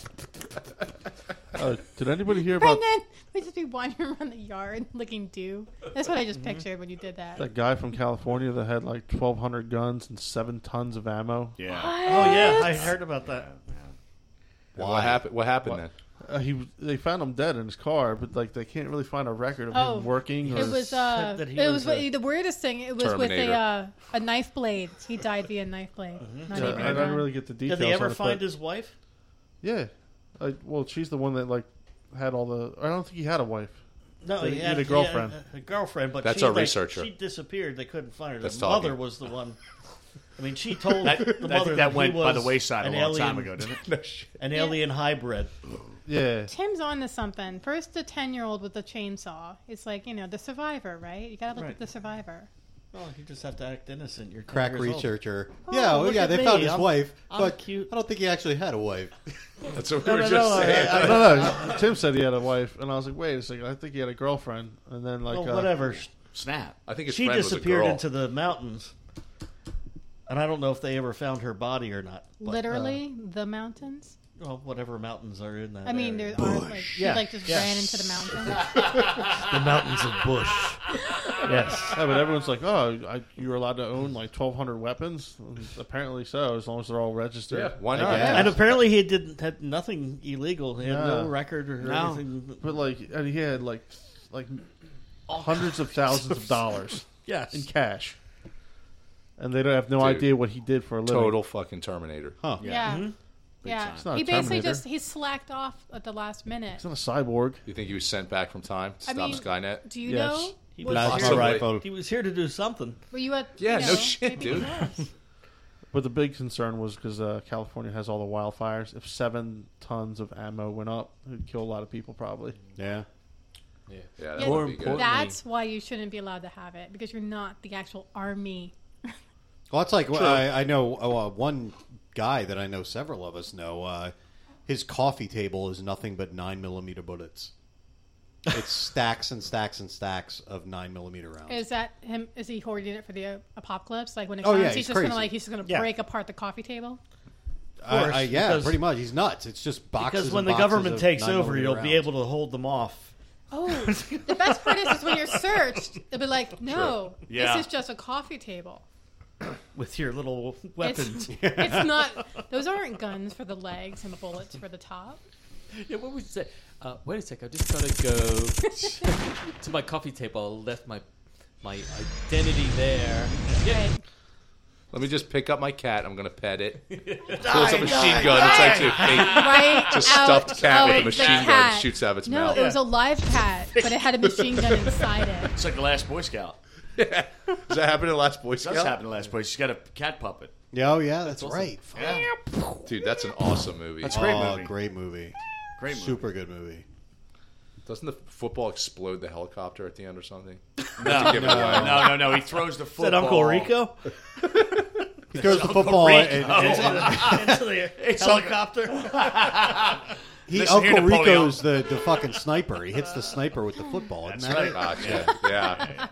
Did anybody hear about Brendan, we just be wandering around the yard licking dew. That's what I just pictured when you did that. that guy from California that had like 1,200 guns and 7 tons of ammo? Yeah. Oh, yeah, I heard about that. What happened? What happened then? They found him dead in his car, but like they can't really find a record of Oh, him working. Or It was Said that he it was was a- the weirdest thing. It was Terminator. with a knife blade. He died via knife blade. Not Yeah, even I a didn't gun. really get the details. Did they ever on it, find but- his wife? Yeah. Well, she's the one that like had all the. I don't think he had a wife. No, He he had had a girlfriend. A girlfriend, but That's she, our like, researcher. She disappeared. They couldn't find her. That's The mother talking. was the one. I mean, she told That, the I think mother that he went by was the wayside a an long time alien- ago, didn't it? No shit. An alien hybrid. Yeah. Tim's on to something. First, the 10-year-old with the chainsaw. It's like, the survivor, right? You gotta look Right. at the survivor. Well, you just have to act innocent. You're 10 Crack years old. researcher. Oh, Well, look yeah, at they me. found his I'm- wife, I'm but cute. I don't think he actually had a wife. That's what we were No, just saying. No. Tim said he had a wife, and I was like, wait a second. I think he had a girlfriend, and then like Well, whatever. Snap. I think his She friend was a disappeared girl. into the mountains, and I don't know if they ever found her body or not. But, Literally, the mountains. well, whatever mountains are in that. I mean, area. there are like she Yeah, just yeah. ran into the mountains. the mountains of Bush. Yes. Yeah, but everyone's like, oh, you were allowed to own like 1,200 weapons. And apparently so, as long as they're all registered. Yeah, why not? guess. And apparently he had nothing illegal. He had no No. record or No. anything. But like, and he had like hundreds of thousands of dollars Yes. in cash, and they don't have no Dude. idea what he did for a living. Total fucking Terminator. Huh. Yeah. Big Yeah. time. It's not He a basically Terminator. he slacked off at the last minute. He's not a cyborg. You think he was sent back from time to I stop mean, Skynet? Do you Yes. know? He Was- was, Plasma Possibly. rifle. he was here to do something. Were you at? Yeah, you no know, shit, maybe he dude. was. But the big concern was because California has all the wildfires. If 7 tons of ammo went up, it would kill a lot of people probably. Yeah. Yeah. Yeah, that Yeah, would be good. that's why you shouldn't be allowed to have it, because you're not the actual army. Well, it's like I know one guy that I know several of us know. His coffee table is nothing but 9mm bullets. It's stacks and stacks and stacks of 9mm rounds. Is that him? Is he hoarding it for the apocalypse? Like when it Oh, comes, yeah, he's he's just crazy. gonna Yeah. break apart the coffee table. course, yeah, because- pretty much. He's nuts. It's just boxes. Because when and the boxes government of takes 9mm over, you'll be rounds. able to hold them off. Oh, the best part is when you're searched, they'll be like, "No, Yeah. this is just a coffee table. With your little weapons. It's not. Those aren't guns for the legs and the bullets for the top." Yeah, what would you say? Wait a sec, I just gotta go to my coffee table. I left my identity there. Yeah. Right. Let me just pick up my cat. I'm going to pet it. Pulls a machine gun. It's actually a fake. Right It's a out stuffed cat with a of the machine gun cat. shoots out of its No, mouth. it was a live cat, but it had a machine gun inside it. It's like the Last Boy Scout. Does that happen in the Last Boy It does Scout? happen in the Last Boy. She's got a cat puppet. Yeah, oh yeah, that's right. Yeah. Dude, that's an awesome movie. That's a great Oh, movie. great movie. Great movie. Super good movie. Doesn't the football explode the helicopter at the end or something? No, give it away. no. He throws the Is football. that Uncle Rico? He throws the football Rico. Into the helicopter? Listen here, Uncle Napoleon. Rico's the fucking sniper. He hits the sniper with the football. Isn't That's that right. it? Gotcha. Yeah.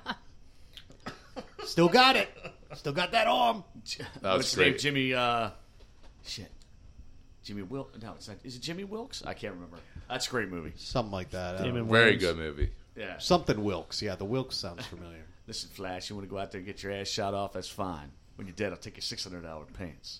Still got it. Still got that arm. That was What's his name? great. Jimmy. Jimmy Wilkes. No, it's not. Is it Jimmy Wilkes? I can't remember. That's a great movie. Something like that. I don't Damon know. Very Wayans. good movie. Yeah. Something Wilkes. Yeah, the Wilkes sounds familiar. Listen, Flash. You want to go out there and get your ass shot off? That's fine. When you're dead, I'll take your $600 pants.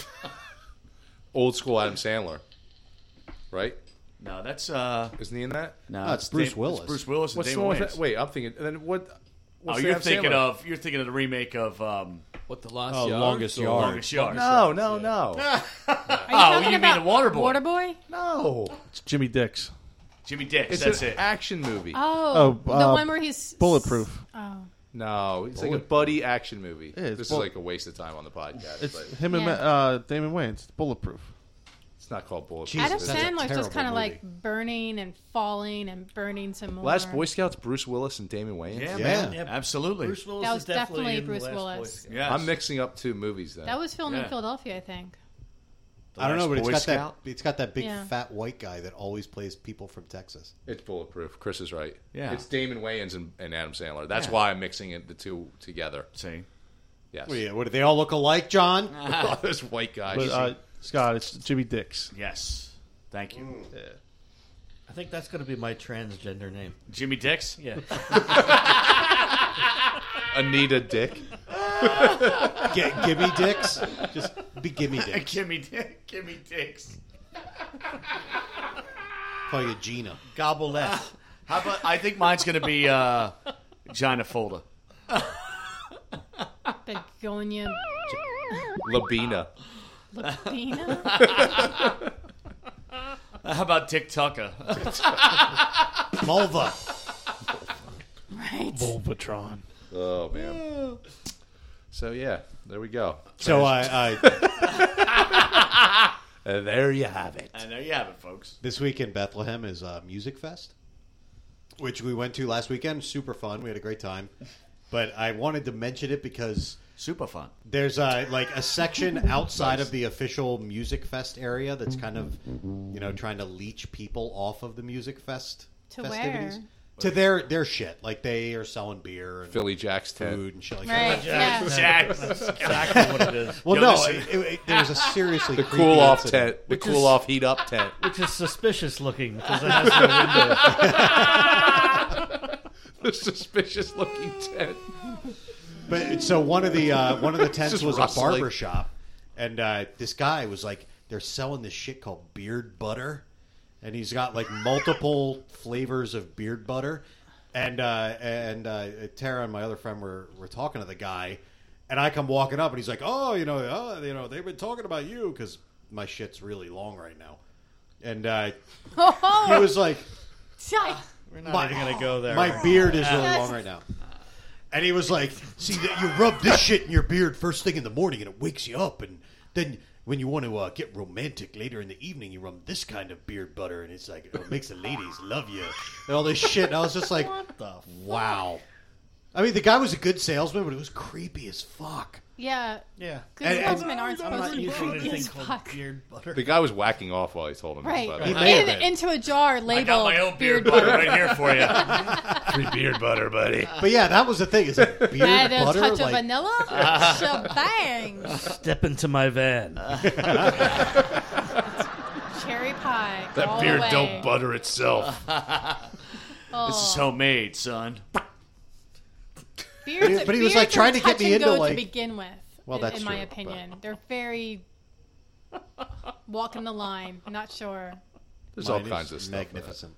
Old school Adam Sandler. Right? No, that's Isn't he in that? no. it's Bruce Willis. It's Bruce Willis and What's the Damon one with Wayans. that? Wait, I'm thinking. And then what? Oh, What's the you're Adam thinking Sandler? of the remake of What, the last Oh, yard? Longest Or- Yard. Longest Yard. No. Are you Oh, you mean about the Waterboy? Waterboy? No. It's Jimmy Dix. Jimmy Dix. It's That's an it. action movie. Oh, the Oh, one where he's Bulletproof. Oh, No, it's like a buddy action movie. Yeah, it's this is bull- like a waste of time on the podcast. It's but him and Yeah. Damon Wayans. It's Bulletproof. it's not called Bulletproof. Jesus, Adam that's a Sandler's terrible just kind of movie. like burning and falling and burning some more. Last Boy Scouts, Bruce Willis and Damon Wayans. Yeah, Yeah. man. Yeah. Absolutely. Bruce Willis That is was definitely in Bruce the Last Boy Willis. Scout. Yes. I'm mixing up two movies then. That was filmed in Yeah. Philadelphia, I think. I don't know, but Boy it's got Scout? that big Yeah. fat white guy that always plays people from Texas. It's Bulletproof. Chris is right. Yeah. It's Damon Wayans and Adam Sandler. That's Yeah. why I'm mixing the two together. See. Yes. Well, yeah, what do they all look alike, John? Those white guys. But Scott, it's Jimmy Dix. Yes. Thank you. I think that's going to be my transgender name. Jimmy Dix. Yeah. Anita Dick. Gimme Dicks? Just be Gimme Dicks. Gimme Dix. Call you Gina. Gobblelette. How about? I think mine's going to be Gina Folda. Begonia Labina. Lapina? How about Dick Tucker? Mulva. Right. Volvatron. Oh, man. So, yeah. There we go. So And there you have it. And there you have it, folks. this week in Bethlehem is Music Fest, which we went to last weekend. Super fun. We had a great time. But I wanted to mention it because Super fun. there's like a section outside of the official Music Fest area that's kind of, trying to leech people off of the Music Fest To festivities. where? To their shit. Like they are selling beer and Philly Jack's tent. food and shit like Right. that. Yeah. Jack. That's exactly what it is. Well, Yo, no, this there was a seriously The creepy cool off incident. tent. The cool off heat up tent. Which is suspicious looking because it has no window. The suspicious looking tent. But so one of the tents Just was rustling. a barber shop, and this guy was like, they're selling this shit called beard butter, and he's got like multiple flavors of beard butter, and Tara and my other friend were talking to the guy, and I come walking up, and he's like, they've been talking about you because my shit's really long right now, and he was like, We're not even going to go there. my beard is really long right now. And he was like, see, you rub this shit in your beard first thing in the morning and it wakes you up. And then when you want to get romantic later in the evening, you rub this kind of beard butter. And it's like, it makes the ladies love you. And all this shit. And I was just like, What the wow. I mean, the guy was a good salesman, but it was creepy as fuck. Yeah. Yeah. Good And- salesmen I'm aren't supposed not to be using creepy anything as called fuck. beard butter. The guy was whacking off while he's holding Right. his butter. He may have been. Into a jar I got labeled my own beard butter right here for you. Free beard butter, buddy. But yeah, that was the thing. Is it beard Add a butter? touch of Like, vanilla. Shebang. Step into my van. Cherry pie. That all beard the way. don't butter itself. This is homemade, son. Beards, But he was, like, beards trying are to get touch me and into, go like- to begin with. Well, that's in my true, opinion, they're very walking the line. Not sure. There's all mine is kinds of stuff. magnificent.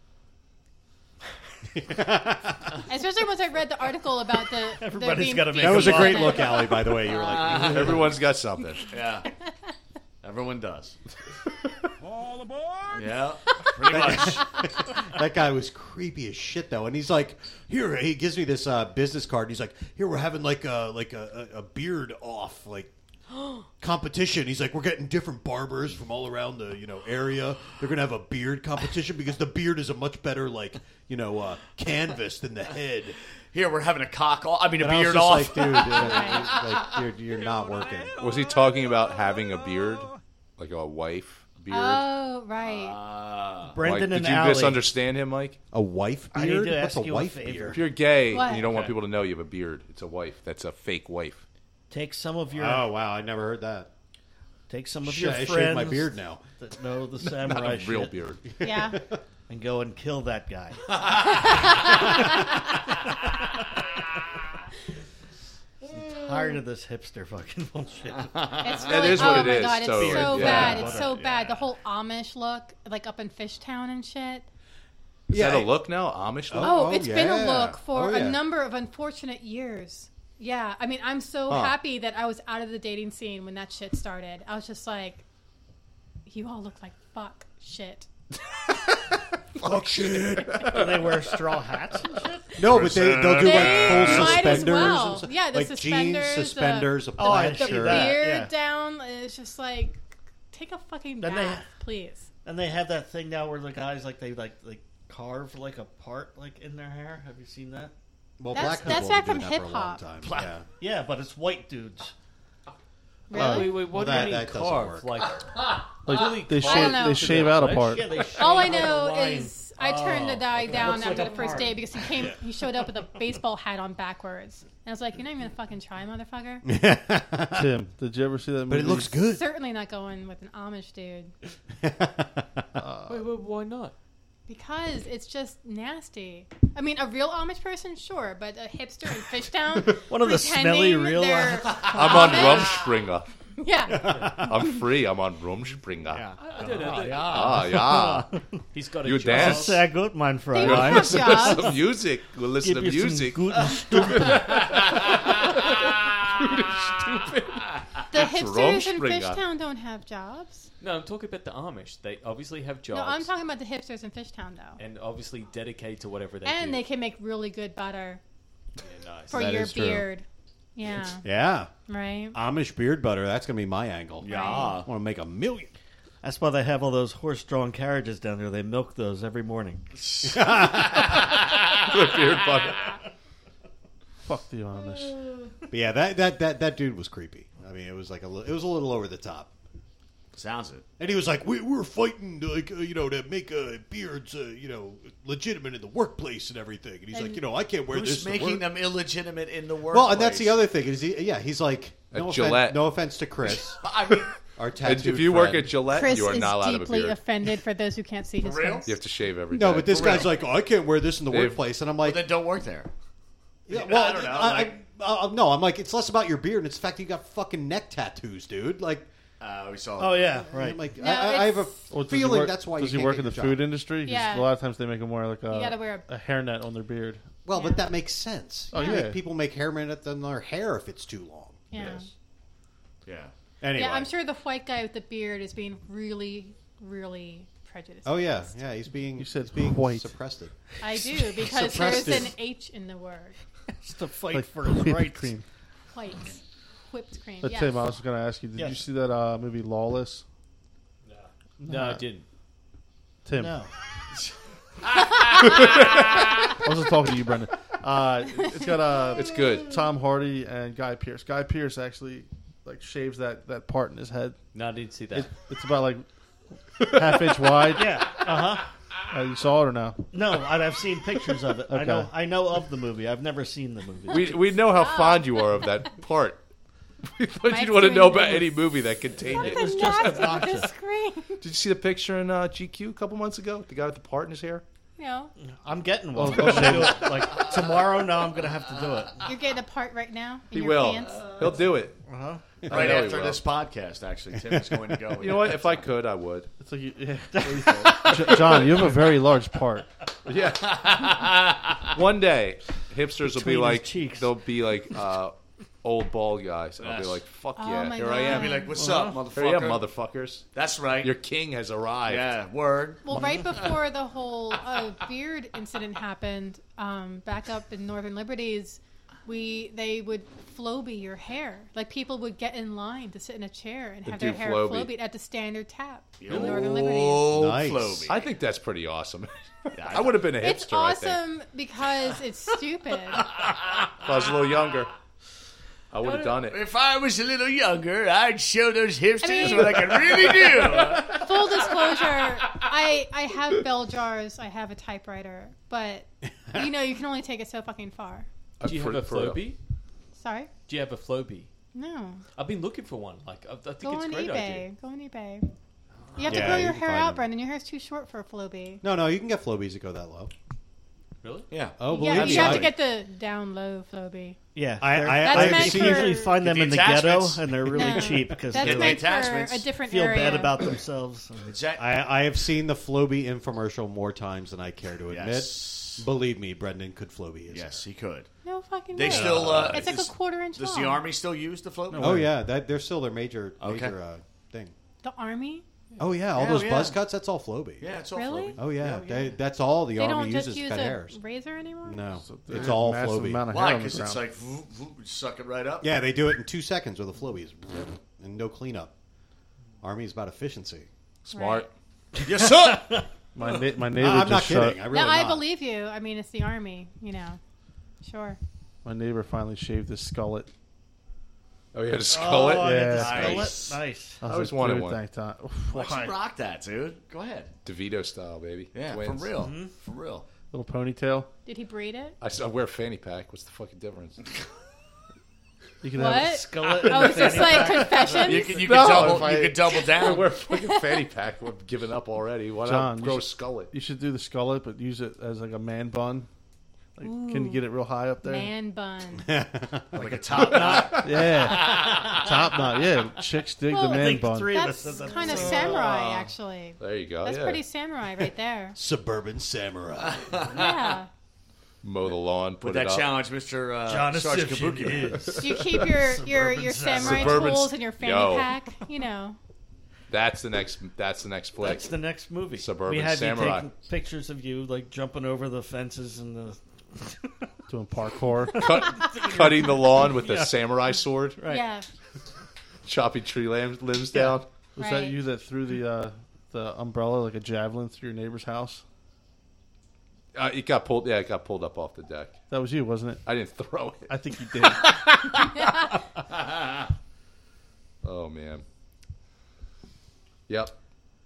Especially once I read the article about the Everybody's being gotta make That was a Come great on. look, Allie, by the way. You were like, Everyone's got something. Yeah. Everyone does. All aboard? Yeah, pretty much. that guy was creepy as shit, though. And he's like, here, he gives me this business card. And he's like, here, we're having like a beard off, like, competition. He's like, we're getting different barbers from all around the area. They're gonna have a beard competition because the beard is a much better canvas than the head. Here, we're having a cock off. I mean, a And I was beard just off. like, dude, you're not working. Was he talking about having a beard? Like a wife beard? Oh, right. Brendan Mike, and did you Allie. misunderstand him, Mike? A wife I beard? need to What's ask a you a wife favor. If beard? you're gay What? and you don't want people to know you have a beard, it's a wife. That's a fake wife. Take some of your Oh wow, I never heard that. take some of Shit, your I friends shaved my beard now. that know the Not samurai a real shit beard. Yeah. and go and kill that guy. I'm tired of this hipster fucking bullshit. It's That really, is what oh it my is, god, it's totally. so Yeah. bad. It's so Yeah. bad. The whole Amish look, like up in Fishtown and shit. Is that a look now? Amish look? Oh, Oh, it's been a yeah. look for Oh, yeah. a number of unfortunate years. Yeah, I mean, I'm so happy that I was out of the dating scene when that shit started. I was just like, you all look like fuck shit. Fuck shit. Do they wear straw hats and shit? No, but they'll do They like full might as suspenders. well. And stuff. Yeah, the like suspenders, jeans, suspenders, a Oh, I plaid see The shirt. that. beard yeah. down is just like, take a fucking Then bath, please. And they have that thing now where the guys like they carve like a part like in their hair. Have you seen that? Well, That's- black people that's have been back doing from that for a long hip-hop. time. Yeah. Yeah, but it's white dudes. Really? Wait, what Well, do you mean that doesn't carve? work. Like, Like they I don't know. they shave out a part. Yeah, they All I shave, like, a know line. is I turned the guy down Looks after like the a first part. day because he showed up with a baseball hat on backwards. And I was like, you're not even gonna fucking try, motherfucker. Tim, did you ever see that movie? But it looks good. Certainly not going with an Amish dude wait, why not? because it's just nasty. I mean, a real Amish person, sure, but a hipster in Fishtown, One of the smelly pretending real they're I'm on Amish. Rumspringa. Yeah, I'm free. I'm on Rumspringa. I don't know. Ah, yeah. He's got a You job. dance. Sehr gut, mein they Freund. don't have Listen to jobs. some music. We'll listen Give to you some music. guten Stupid. The hipsters in Rumspringa. Fishtown don't have jobs. No, I'm talking about the Amish. They obviously have jobs. No, I'm talking about the hipsters in Fishtown, though. and obviously dedicated to whatever they do. And they can make really good butter Yeah, nice. for That your is true. beard. Yeah, Yeah. right. Amish beard butter. That's going to be my angle. Yeah. I want to make $1 million. That's why they have all those horse-drawn carriages down there. They milk those every morning. The beard butter. Fuck the Amish. But yeah, that dude was creepy. I mean, it was like it was a little over the top. Sounds it. And he was like, "We're fighting, like to make beards, legitimate in the workplace and everything." And he's like, "I can't wear Who's this." to making work." them illegitimate in the workplace? Well, and that's the other thing is, he's like, At Gillette. no offense to Chris, I mean, our And tattooed if you work friend. at Gillette, Chris you are is not allowed to have a deeply beard. offended for those who can't see his real? face. You have to shave every day. No, but this For guy's real. like, "Oh, I can't wear this in the Dave. workplace," and I'm like, then don't work there. yeah, "Well, I don't know. no, I'm like, it's less about your beard, and it's the fact that you got fucking neck tattoos, dude. Like, We saw. Oh yeah, right. I'm like, No, I have a it's- Well, does he feeling work- that's why does you he can't work get in the your food job. industry? 'Cause Yeah. a lot of times they make him wear like gotta wear a hairnet on their beard. Well, but that makes sense. Oh, You yeah. make people make hair minutes on their hair if it's too long. Yeah. Yeah. Anyway. Yeah, I'm sure the white guy with the beard is being really, really prejudiced. Oh yeah, he's being. You said he's being white. suppressed. I do because there's Suppressed an it. H in the word. Just to fight Like for his whipped rights. cream. Whipped cream. But Yes. Tim, I was going to ask you, did you Yes. see that movie Lawless? No, I didn't. Tim. No. I wasn't talking to you, Brendan. It's got It's good. Tom Hardy and Guy Pearce. Guy Pearce actually like shaves that part in his head. No, I didn't see that. It's about like half-inch wide. Yeah. Uh-huh. You saw it or no? No, I've seen pictures of it. Okay. I know of the movie. I've never seen the movie. We know how fond you are of that part. We thought Mike's you'd want to doing know about this. any movie that contained it. It was just That's obnoxious. the screen. Did you see the picture in GQ a couple months ago? The guy with the part in his hair? You know, I'm getting one. I'm gonna do it. Like tomorrow, now I'm going to have to do it. you're getting a part right now in He your will. pants. He'll do it. Uh-huh. I Right know he after will. this podcast, actually, Tim is going to go. You know what? If I could, I would. It's like John, you have a very large part. Yeah. One day, hipsters will be Between his like, cheeks. they'll be like old bald guys. And I'll be Yes. like, fuck Oh yeah, my here I am. God. Be like, what's up, motherfucker? Here I am, motherfuckers. That's right. Your king has arrived. Yeah, word. Well, right before the whole beard incident happened, back up in Northern Liberties, they would Flowbee your hair. Like people would get in line to sit in a chair and have do their hair Flowbee. Flowbee at the standard tap in Yo. Northern Liberties. Oh, Nice. Floby. I think that's pretty awesome. I would have been a hipster, It's I think. awesome because it's stupid. If I was a little younger, I would have done it. If I was a little younger, I'd show those hipsters I mean- what I can really do. Full disclosure, I have bell jars, I have a typewriter, but you know you can only take it so fucking far. Do you have a Flowbee? Sorry? Do you have a Flowbee? No. I've been looking for one. Like, I think Go it's a on great eBay. idea. Go on eBay. You have to Yeah, grow you your can hair find out, them. Brendan. Your hair's too short for a Flowbee. No, you can get Flowbees that go that low. Really? Yeah. Oh, Yeah, believe you me, have I- to get the down low Flowbee. Yeah, That's I meant you for- usually find them Get in the the ghetto, attachments. and they're really No, cheap because That's Get the meant for attachments. a different feel area. bad about themselves. I have seen the Flowbee infomercial more times than I care to admit. Yes. Believe me, Brendan could Flowbee his Yes, hair. he could. No fucking They way. still. It's like a does- quarter-inch Does long. the Army still use the float? Oh yeah, they're still their major Okay. thing. The Army? Oh yeah, all Hell those yeah. buzz cuts, that's all Flowbee. Yeah, it's all Really? Flowbee. Oh yeah, Yeah. that's all the They army don't uses just to use cut a hairs. razor anymore? No, there's it's all massive Flowbee. amount of Why? hair on the Because it's ground. like, suck it right up. Yeah, they do it in 2 seconds with the Flowbees, and no cleanup. Army's about efficiency. Smart. Yes, sir. My neighbor I'm not just kidding. I really No, I not. believe you. I mean, it's the Army, you know. Sure. my neighbor finally shaved his skullet. Oh, you had to skull it? Oh, Yeah. Nice. Nice. I always like, wanted dude, one. thank time. Why don't you rock that, dude? Go ahead. DeVito style, baby. Yeah, Twins. for real. For real. Little ponytail. Did he breed it? I wear a fanny pack. What's the fucking difference? You can have What? Skullet Oh, it's just like confessions? You could No, double. if I- You could double I down. wear a fucking fanny pack. We're giving up already. Why John, not you grow should- skullet? You should do the skullet, but use it as like a man bun. Like, can you get it real high up there? Man bun. Like a top knot. Yeah, top knot. Yeah, chicks dig Well, the I man think bun. three of us That's said that. kind of samurai, actually. There you go. That's yeah. pretty samurai right there. Suburban samurai. Yeah. Mow the lawn, Would put that it up. challenge Mr. John Sergeant Ascension Kabuki? is. You keep your samurai Suburban- tools in your fanny Yo. pack, you know. That's the next flick. That's the next movie. Suburban we have Samurai. you taking pictures of you like jumping over the fences and the Doing parkour. Cutting the lawn with a samurai sword, right. Yeah. chopping tree limbs down. Was Right. that you that threw the umbrella like a javelin through your neighbor's house? It got pulled. Yeah, it got pulled up off the deck. That was you, wasn't it? I didn't throw it. I think you did. Oh man. Yep.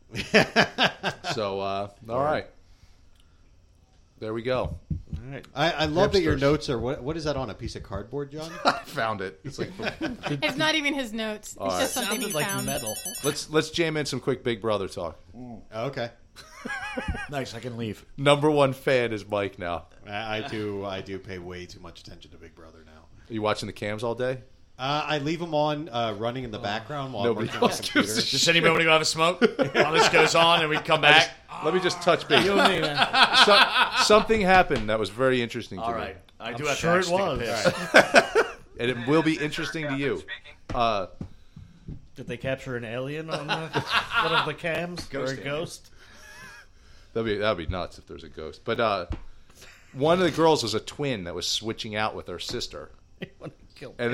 So, all right. There we go. All right. I love that your Hipsters. notes are what is that on a piece of cardboard, John? I found it. It's like, It's not even his notes. It's All just something Sounded he like found. metal. let's jam in some quick Big Brother talk. Okay, Nice, I can leave. Number one fan is Mike now. I do pay way too much attention to Big Brother now. Are you watching the cams all day? I leave them on running in the background while I'm Nobody working on the else gives computer. a shit. Does anybody want to go have a smoke while this goes on and we come back? Let me just touch base. You and me, man. Something happened that was very interesting to All me. right. I do I'm have sure to it actually take a was. piss. And it will be interesting to you. Did they capture an alien on one of the cams Ghost or a alien. ghost? That'd be nuts if there's a ghost. But one of the girls was a twin that was switching out with her sister, and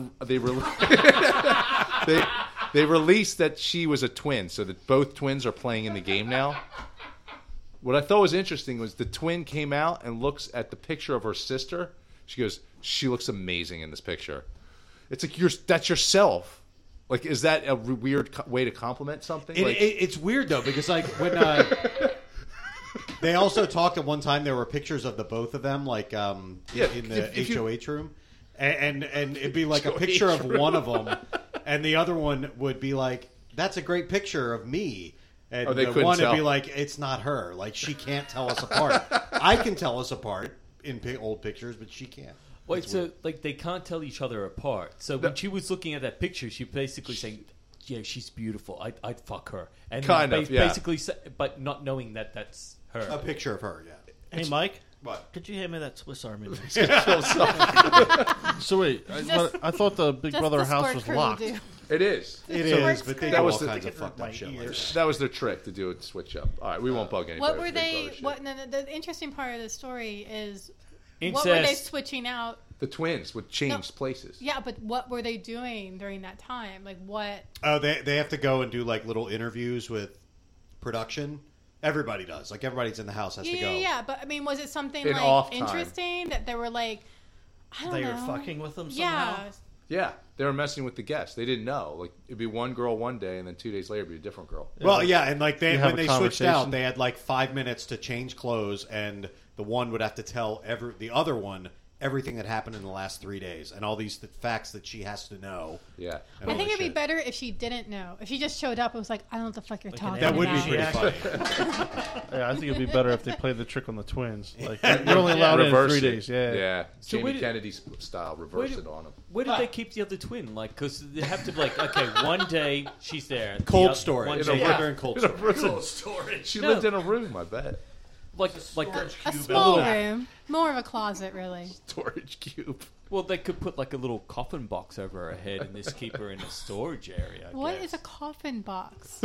they released that she was a twin, so that both twins are playing in the game now. What I thought was interesting was the twin came out and looks at the picture of her sister. She goes, "She looks amazing in this picture." It's like that's yourself. Like, is that a weird way to compliment something? It's weird though, because like when they also talked at one time, there were pictures of the both of them, like in the HOH room, and it'd be like a picture of one of them, and the other one would be like, "That's a great picture of me." And they the couldn't one would tell. be like, "It's not her. Like, she can't tell us apart. I can tell us apart in old pictures, but she can't." Wait, so like they can't tell each other apart. So when she was looking at that picture, she basically saying, "Yeah, she's beautiful. I'd fuck her." And Kind of, yeah. basically, but not knowing that that's her. A picture of her, yeah. Hey, Mike. What? Could you hand me that Swiss Army knife? So wait, I thought the Big Just Brother the house squirt was crew will locked. do. It is. It So is, but they that do was all the- kinds of fucked up shit like that. That was their trick to do it, switch up. All right, we won't bug anybody. What were with Big they? Brother shit. What? No, the interesting part of the story is Incest. what were they switching out? The twins would change No. places. Yeah, but what were they doing during that time? Like what? Oh, they have to go and do like little interviews with production. Everybody does. Like everybody's in the house has to go. Yeah. But I mean, was it something In off like time. interesting that they were like, I don't They know, were fucking with them somehow? Yeah. Yeah, they were messing with the guests. They didn't know. Like it'd be one girl one day, and then 2 days later, it'd be a different girl. Well, yeah, and like You have when a they switched out, conversation. they had like 5 minutes to change clothes, and the one would have to tell the other one everything that happened in the last 3 days and all these facts that she has to know. Yeah, and I all think this it'd be shit. better if she didn't know. If she just showed up and was like, I don't know what the fuck you're talking That would be about. pretty funny. Yeah, I think it'd be better if they played the trick on the twins. Like you're only allowed in reverse 3 it. days. Yeah. yeah. So Jamie where did- Kennedy style, reverse it on them. Where did they keep the other twin? Like, because they have to be like, okay, one day she's there. The Cold oth- storage. One They day, put her in cold storage. She No. lived in a room, I bet. like A small room, more of a closet, really. Storage cube. well, they could put like a little coffin box over her head and just keep her in a storage area. I What guess. is a coffin box?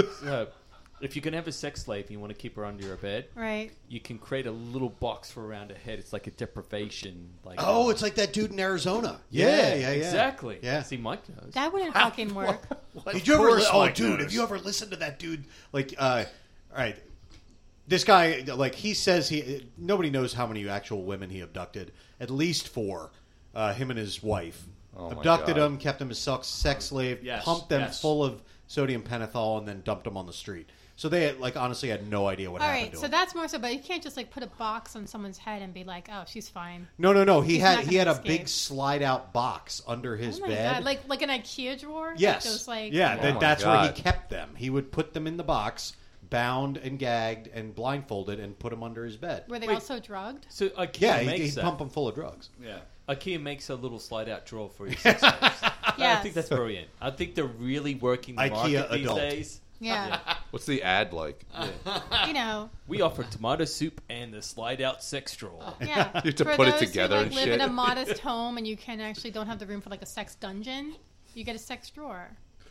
If you can have a sex slave and you want to keep her under your bed, Right. you can create a little box for around her head. It's like a deprivation. Like Oh, it's like that dude in Arizona. Yeah. exactly. Yeah. See, Mike knows. That wouldn't fucking work. Did you ever? course Oh, Mike dude, knows. have you ever listened to that dude? Like, all right, this guy, like, he says nobody knows how many actual women he abducted. At least 4. Him and his wife Oh, my abducted God. him, kept him as sex slave, Yes, pumped them yes. full of sodium pentothal, and then dumped them on the street. So they like honestly had no idea what All happened right, to so him. that's more so, but you can't just like put a box on someone's head and be like, "Oh, she's fine." No. He He's not had gonna a escape. big slide out box under his Oh my bed. god, like an IKEA drawer. Yes. Like those, like, yeah, Oh my that's where he God. kept them. He would put them in the box, bound and gagged and blindfolded, and put them under his bed. Were they Wait. also drugged? So IKEA Yeah, makes he'd that. pump them full of drugs. Yeah. IKEA makes a little slide-out drawer for your sex slaves. I Yes. think that's brilliant. I think they're really working the IKEA market these adult. days. Yeah. What's the ad like? You know. We offer tomato soup and the slide-out sex drawer. Yeah. You have to For put it those together who and like, live in shit. a modest home and you can actually don't have the room for like a sex dungeon, you get a sex drawer.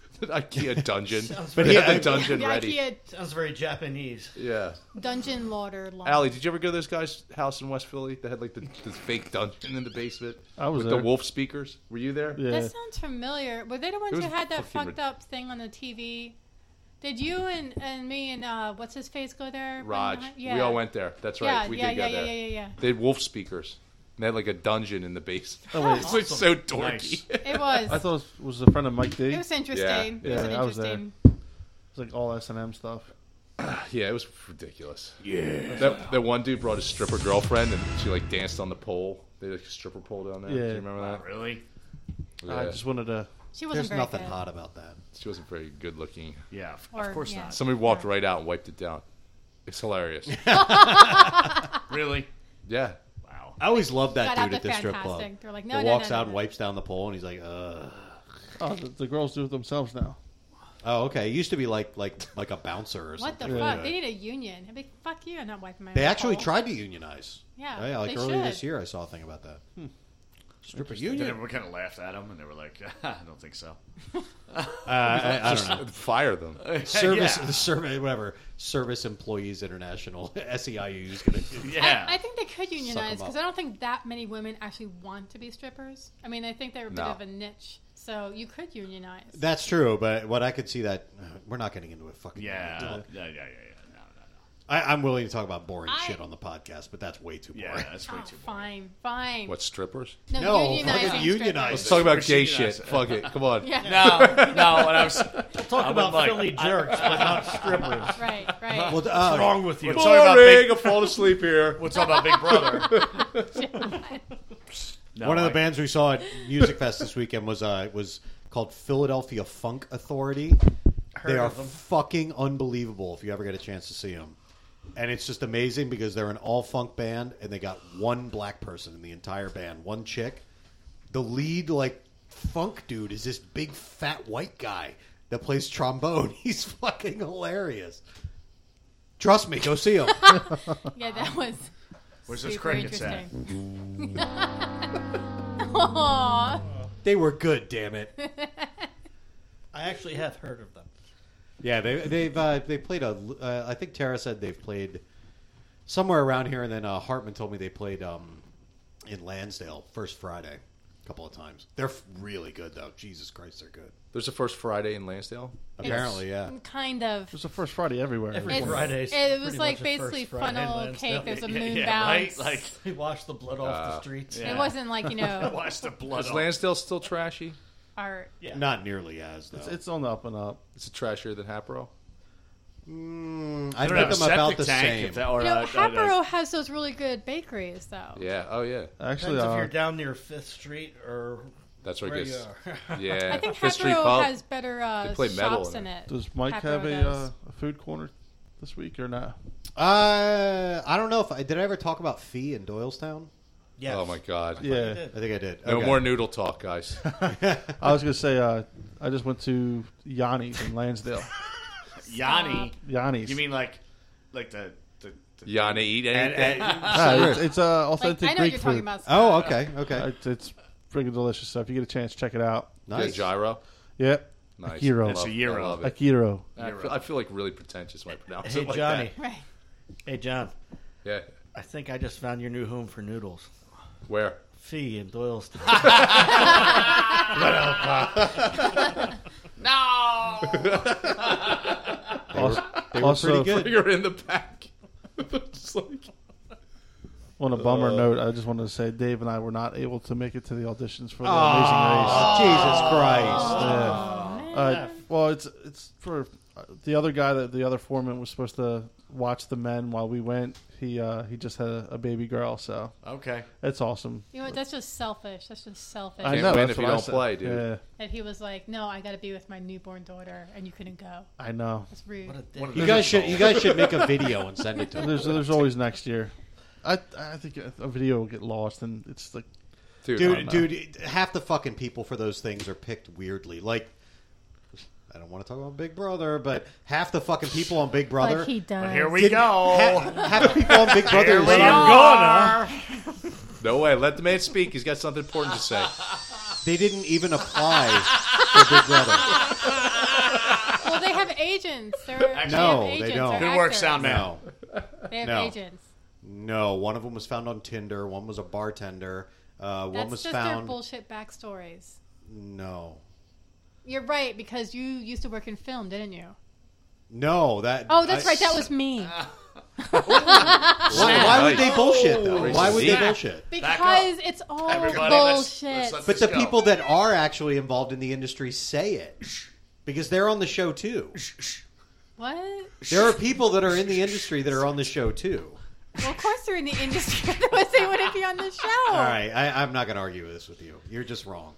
IKEA dungeon. Sounds But very- he had the dungeon The ready. IKEA Sounds very Japanese. Yeah. dungeon lauder. Allie, did you ever go to this guy's house in West Philly that had like this fake dungeon in the basement? I was with there. the wolf speakers. Were you there? Yeah. That sounds familiar. Were they the ones It was who had that fucking fucked up thing on the TV? Did you and me and what's his face go there? Raj. Yeah. We all went there. That's right. Yeah, we yeah, did go yeah, there. yeah. They had wolf speakers. And they had like a dungeon in the basement. Oh, wait. It was so dorky. Nice. It was. I thought it was a friend of Mike D. It was interesting. Yeah, It was yeah, I was interesting. It's like all S&M stuff. Yeah, it was ridiculous. Yeah. That one dude brought his stripper girlfriend and she like danced on the pole. They had like a stripper pole down there. Do Yeah. you remember that? Really? Yeah. I just wanted to. She wasn't There's very nothing good. hot about that. She wasn't very good looking. Yeah. Or, of course yeah. not. Somebody walked right out and wiped it down. It's hilarious. Really? Yeah. Wow. I always loved that Got out dude at the this strip club. fantastic. They're like, no, That no, walks no, out no, and no. wipes down the pole, and he's like, ugh. Oh, the girls do it themselves now. Oh, okay. It used to be like a bouncer or What something. the Yeah. fuck? They need a union. I'd be, fuck you, I'm not wiping my They own actually pole. tried to unionize. Yeah, like they earlier should. this year, I saw a thing about that. Stripper Then union. everyone kind of laughed at them, and they were like, "I don't think so." I don't know. Fire them. Service, Yeah. the service, whatever. Service Employees International, SEIU is going to. Yeah. I think they could unionize 'em because up. I don't think that many women actually want to be strippers. I mean, I think they're a bit No. of a niche, so you could unionize. That's true, but what I could see that we're not getting into a fucking. Yeah. No. No. I'm willing to talk about boring shit on the podcast, but that's way too boring. Yeah, that's way Oh, too boring. fine. What, strippers? No, No, unionizing fucking unionize. Let's strippers. talk about Let's gay unionize shit. it. Fuck it. Come on. Yeah. No. When I was Talk about like- Philly jerks, but not strippers. Right. Well, What's wrong with you? We're talking about Boring. Big, I'm falling asleep here. we'll talk about Big Brother. No, One of the I- bands we saw at Music Fest this weekend was called Philadelphia Funk Authority. They are of them. fucking unbelievable if you ever get a chance to see them. And it's just amazing because they're an all-funk band, and they got one black person in the entire band, one chick. The lead, funk dude is this big, fat, white guy that plays trombone. He's fucking hilarious. Trust me, go see him. Yeah, that was Where's this super cricket sound? interesting. Aww. They were good, damn it. I actually have heard of them. Yeah, they played I think Tara said they've played somewhere around here, and then Hartman told me they played in Lansdale First Friday a couple of times. They're really good though. Jesus Christ, they're good. There's a first Friday in Lansdale. Apparently, yeah. Kind of. There's a first Friday everywhere. Every It's- Friday's it was pretty like much a basically first Friday in funnel Lansdale. cake. There's a moon Yeah, bounce. right? Like, We washed the blood off the streets. yeah. It wasn't like, watch the blood. Is off. Lansdale still trashy? art. Yeah. Not nearly as though. It's on the up and up. Is it trashier than Hapro? I They think don't have a them about septic the tank same. if that- or, Hatboro has those really good bakeries, though. Yeah. Oh yeah. Actually, Depends if you're down near 5th Street or That's where where it you gets. are. Yeah. I think Fifth Street Hatboro Pub. has better They play metal shops in in it. does Mike Hatboro have does. a food corner this week or not? I don't know if did I ever talk about Fee in Doylestown? Yes. Oh my God. Yeah. I think I did. No Okay. more noodle talk, guys. I was gonna say I just went to Yanni's in Lansdale. Yanni. Yanni's. You mean like the Yana eat anything? It's authentic I know what Greek you're talking food. about. Oh, okay, okay. It's freaking delicious stuff. You get a chance, check it out. Nice. Yeah, gyro. Yep. Nice. Akiro. I It's a gyro. I love it. Akiro. I feel like really pretentious when I pronounce Hey, it like Johnny. Right. Hey, John. that. Yeah. I think I just found your new home for noodles. Where? Fee in Doylestown. They were Also, pretty good. You're in the back. Just like, on a bummer note, I just wanted to say Dave and I were not able to make it to the auditions for the Amazing Race. Jesus Christ. Yeah. Well, it's for the other guy that the other foreman was supposed to watch the men while we went. He just had a baby girl, so Okay. it's awesome. You know what? That's just selfish. That's just selfish. I Can't know win that's if you what I don't said. play, dude. Yeah, That he was like, "No, I got to be with my newborn daughter," and you couldn't go. I know. That's rude. What a dick. You guys should make a video and send it to us. There's always next year. I think a video will get lost, and it's like Dude, half the fucking people for those things are picked weirdly. Like, I don't want to talk about Big Brother, but half the fucking people on Big Brother. But he does. But here we didn't- go. Half the people on Big Brother. Here we is- are. No way. Let the man speak. He's got something important to say. They didn't even apply for Big Brother. Well, they have agents. They No, have they agents. don't. They're Good work, actors. sound man. No, They have No. agents. no. One of them was found on Tinder. One was a bartender. One That's was just their found. bullshit backstories. No, You're right, because you used to work in film, didn't you? no. That. Oh, that's right. That was me. Why would they bullshit though? Oh, Why would they yeah. bullshit? Because it's all Everybody, bullshit. let's But the go. people that are actually involved in the industry say it because they're on the show too. What? There are people that are in the industry that are on the show too. Well, of course they're in the industry. Otherwise, they wouldn't be on the show. All right, I'm not going to argue this with you. You're just wrong.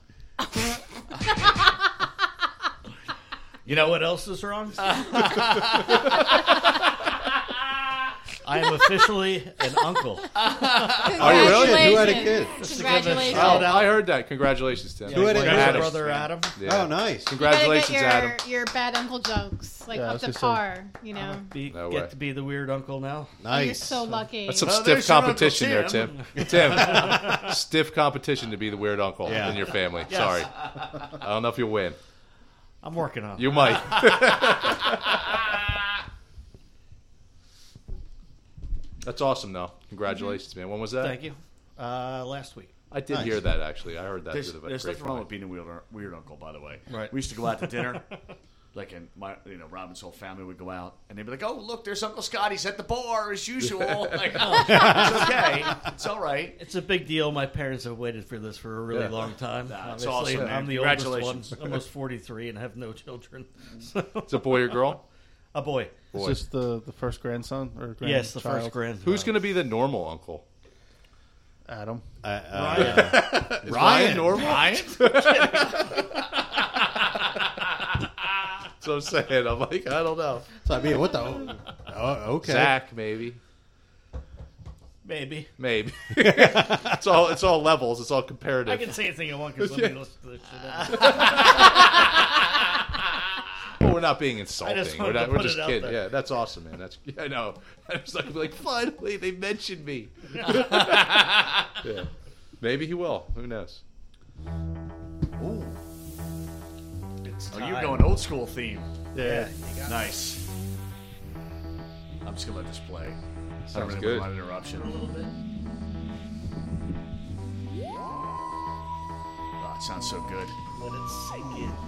You know what else is wrong? I am officially an uncle. Are you really? Who had a kid? Congratulations. Oh, I heard that. Congratulations, Tim. Who had a My kid? Adam. brother Adam. Yeah. Oh, nice. Congratulations, you gotta get Adam. your bad uncle jokes, like Yeah, I up was to gonna say- par, you know. No way. Get to be the weird uncle now. You're Nice. so lucky. That's some Well, stiff there's your competition there, Uncle Tim. Tim, stiff competition to be the weird uncle Yeah. in your family. Yes. Sorry. I don't know if you'll win. I'm working on it. You might. That's awesome, though. Congratulations, man. When was that? Thank you. Last week. I did Nice. hear that, actually. I heard that There's through the nothing grapevine. wrong with being a weird uncle, by the way. Right. We used to go out to dinner. Like in my, Robin's whole family would go out, and they'd be like, "Oh, look, there's Uncle Scotty's at the bar as usual." Like, oh, it's okay, it's all right. It's a big deal. My parents have waited for this for a really Yeah. long time. Nah, it's Obviously, awesome, man. I'm the oldest Congratulations. one, almost 43, and have no children. So, It's a boy or girl? a boy. Boy. Is this the first grandson or grandchild? Yes, the first grandchild. Who's going to be the normal uncle? Adam. Ryan. Is Ryan normal? Ryan? That's what I'm saying. I'm like, I don't know. So, I mean, what the? Oh, okay. Zach, maybe. Maybe. Maybe. It's all levels. It's all comparative. I can say anything I want because somebody listens to this shit. Well, we're not being insulting. just We're wanted to we're put just it out kidding. there. Yeah, that's awesome, man. That's I know. I was like finally they mentioned me. Yeah. Maybe he will. Who knows? Oh, you're going old school theme. Yeah. Nice. I'm just gonna let this play. I Sounds don't good. want an interruption. A little bit. Oh, it sounds so good. Let it sink in.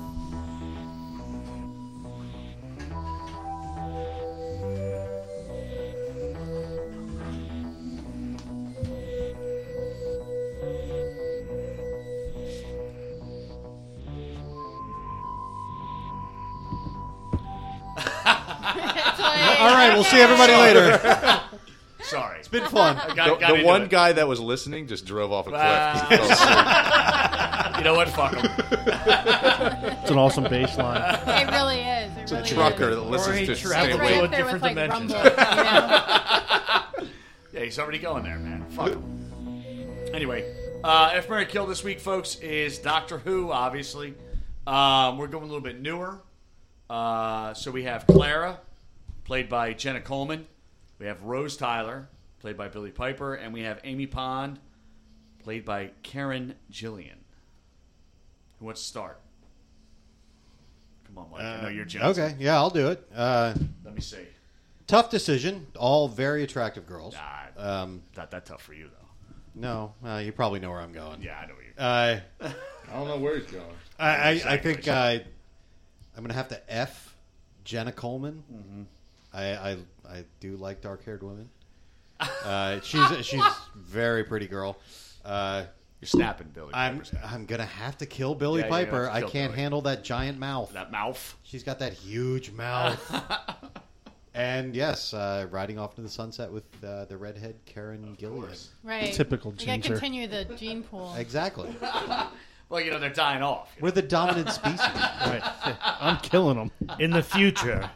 It's like, All right, we'll see everybody later. Sorry. It's been fun. Got The into one it. guy that was listening just drove off a cliff. Ah. 'cause he fell asleep. You know what? Fuck him. It's an awesome bass line. It really is. It really Trucker is. that listens he to traveled It's stay right to awake. up there with different like dimension. Rumble. You know? Yeah, he's already going there, man. Fuck him. Anyway, F. Mary Kill this week, folks, is Doctor Who, obviously. We're going a little bit newer. So we have Clara, played by Jenna Coleman. We have Rose Tyler, played by Billie Piper. And we have Amy Pond, played by Karen Gillian. Who wants to start? Come on, Mike. I know you're Jones. Okay, yeah, I'll do it. Let me see. Tough decision. All very attractive girls. Nah, not that tough for you, though. No, you probably know where I'm going. Yeah, I know where you're I don't know where he's going. I think I'm going to have to F Jenna Coleman. Mm-hmm. I do like dark-haired women. She's a very pretty girl. You're snapping, Billy. I'm going to have to kill Billie Yeah, you Piper. have to I kill can't Billie. handle that giant mouth. That mouth. She's got that huge mouth. And yes, riding off to the sunset with the redhead Karen Gillian. Right. Typical You gotta ginger. continue the gene pool. Exactly. Well, they're dying off. We're the dominant species. Right. I'm killing them. In the future.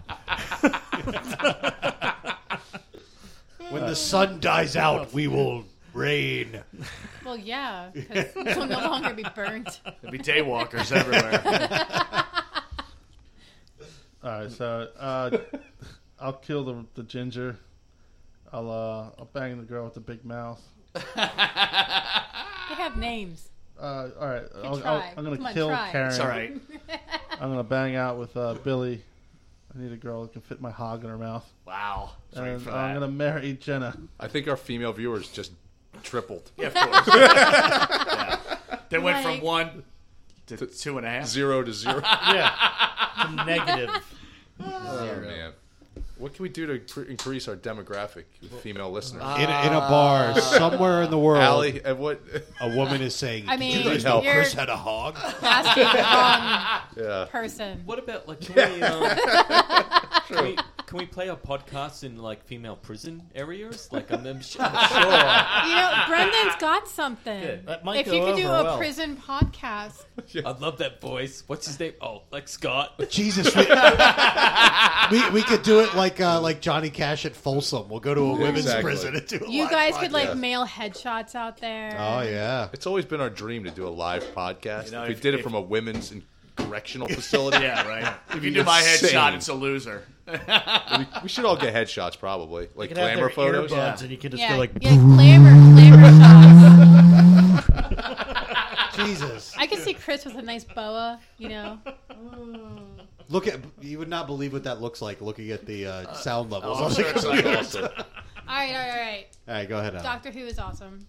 When the sun dies out, we will reign. Well, yeah, because you'll no longer be burnt. There'll be daywalkers everywhere. All right, so I'll kill the ginger. I'll bang the girl with the big mouth. They have names. All right, try. I'm gonna Come on, kill try. Karen. It's all right. I'm gonna bang out with Billy. I need a girl that can fit my hog in her mouth. Wow. Sorry And for I'm that. gonna marry Jenna. I think our female viewers just tripled. Yeah, of course. Yeah. They went from Like- 1 to 2.5. 0 to 0. Yeah. Negative. Oh, man. What can we do to increase our demographic with female listeners? In a bar somewhere in the world, Allie, and what? a woman is saying, I mean, "Did you guys you're- know Chris had a hog?" Asking the wrong Yeah. person. What about like can we Can we play our podcasts in like female prison areas? Like I'm sure. You know, Brendan's got something. Yeah, that might if go you could do over a well. prison podcast, I love that voice. What's his name? Oh, like Scott. Jesus, we could do it like Johnny Cash at Folsom. We'll go to a women's Exactly. prison and do a you live guys could like podcast. mail headshots out there. Oh yeah. It's always been our dream to do a live podcast. You know, we if- did it if- from a women's correctional facility. Yeah, right. If you do my Insane. headshot, it's a loser. We should all get headshots probably, like You could have glamour their photos. earbuds and you could just Yeah, go like, yeah, glamour shots. Jesus. I could see Chris with a nice boa. You know, Look at you would not believe what that looks like looking at the sound levels. I'm sure it's like Awesome. all right. All right, go ahead. Alan. Doctor Who is awesome.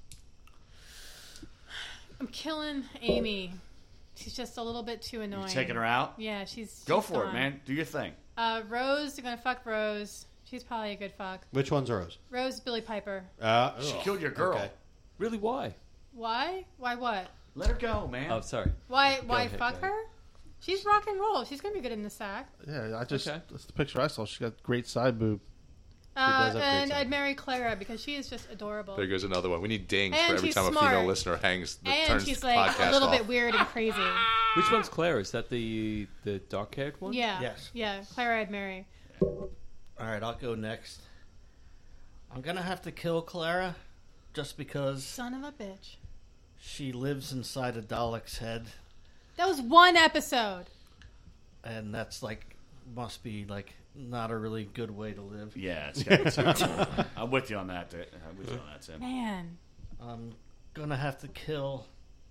I'm killing Amy. She's just a little bit too annoying. Taking her out? Yeah, she's Go she's for it, gone. man. Do your thing. Rose, you're gonna fuck Rose. She's probably a good fuck. Which one's Rose? Rose, Billy Piper. She killed your girl. Okay. Really? Why? Why? Why what? Let her go, man. Oh, sorry. Why ahead, fuck go her? She's rock and roll. She's gonna be good in the sack. Yeah, I just Okay. that's the picture I saw. She got great side boob. does have great And side. I'd marry Clara because she is just adorable. There goes another one. We need dings And for every she's time a smart. female listener hangs. And turns she's the like podcast a little off. bit weird and crazy. Which one's Claire? Is that the dark-haired one? Yeah. Yes. Yeah. Clara I'd marry. all right, I'll go next. I'm going to have to kill Clara just because Son of a bitch. she lives inside a Dalek's head. That was one episode. And that's like, must be like not a really good way to live. Yeah, it's got I'm with you on that. I'm with you on that, Tim. Man. I'm gonna have to kill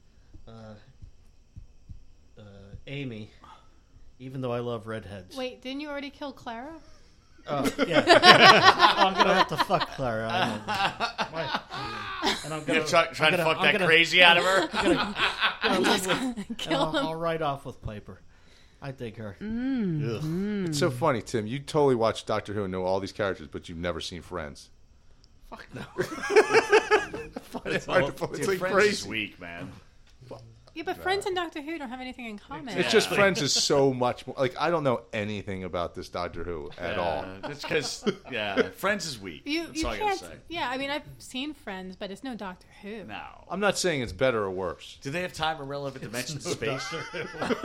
Amy, even though I love redheads. Wait, didn't you already kill Clara? Oh, yeah. I'm gonna have to fuck Clara. I know. And I'm You're gonna trying to fuck I'm that gonna- crazy out of her? gonna live with, and Kill him. I'll ride off with Piper. I dig her. It's so funny, Tim. You totally watch Doctor Who and know all these characters, but you've never seen Friends. Fuck no. It's Dude, like Friends is crazy. weak, man. Yeah, but Friends and Doctor Who don't have anything in common. It's just Friends is so much more. Like I don't know anything about this Doctor Who at all. It's because, Friends is weak. You That's all I can't. gotta say. Yeah, I mean, I've seen Friends, but it's no Doctor Who. No. I'm not saying it's better or worse. Do they have time irrelevant dimensions of space? Doctor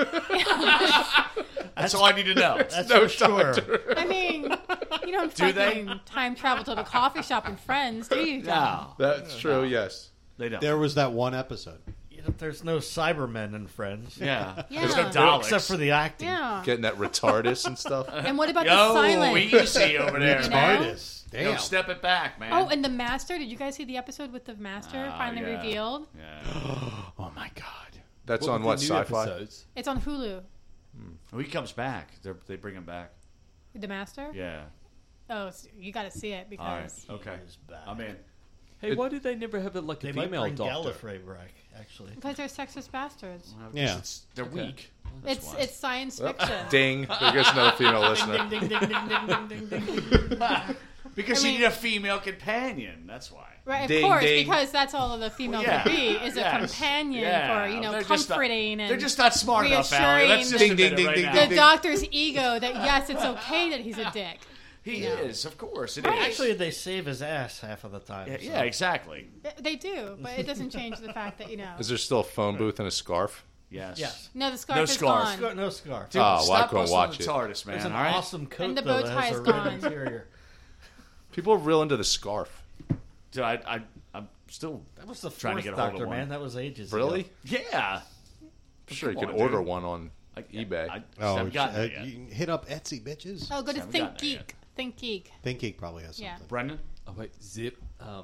That's all I need to know. That's No for sure. I mean, you don't Do they? fucking time travel to the coffee shop in Friends, do you, John? No, That's true. Yes. they don't. There was that one episode. You know, there's no Cybermen in Friends. Yeah. Yeah. There's no Daleks. Except for the acting. Yeah. Getting that retardus and stuff. And what about the Yo, silent? easy over there, You know? man. Artist. Yo, Damn. step it back, man. Oh, and the Master. Did you guys see the episode with the Master Oh, finally yeah. revealed? Yeah. Oh my god. That's on were what the new Sci-Fi. episodes? It's on Hulu. Oh, he comes back. They bring him back. The Master. Yeah. Oh, you got to see it All right. because Okay. Is bad. I'm in. Hey, why did they never have it like a They might female bring doctor? Gallifrey back, actually. they're sexist bastards. Yeah. They're weak. That's why. It's science fiction. Ding. There goes another female listener. Ding, ding, ding, ding, ding, ding, ding, ding. Because I you mean- need a female companion. That's why. Right, of Ding, course, ding. because that's all the female Well, yeah. could be is Yes. a companion Yeah. for They're just not- comforting and They're just not smart enough, Allie. Let's just reassuring admit Ding, ding, it right ding, now. the doctor's ego that yes, it's okay that he's a dick. He is, of course. It is. Actually, they save his ass half of the time. Yeah, so. yeah, exactly. They do, but it doesn't change the fact that Is there still a phone booth and a scarf? Yes. Yes. no, the scarf No is scarf. gone. No scarf. Dude, Oh, well, I stop couldn't busting watch the it. TARDIS, man. There's an all right? awesome coat, And the though, bow that tie has is a red gone. interior. People are real into the scarf. Dude, I'm still That was the trying to fourth get a hold Doctor, of one. man. That was ages Really? ago. Yeah. I'm sure you Come could on, order dude. one on eBay. I Oh, haven't gotten it you yet. can hit up Etsy, bitches. Oh, go to Haven't Think gotten it yet. Geek. Think Geek. Think Geek probably has something. Yeah. Brendan? Oh wait, Zip.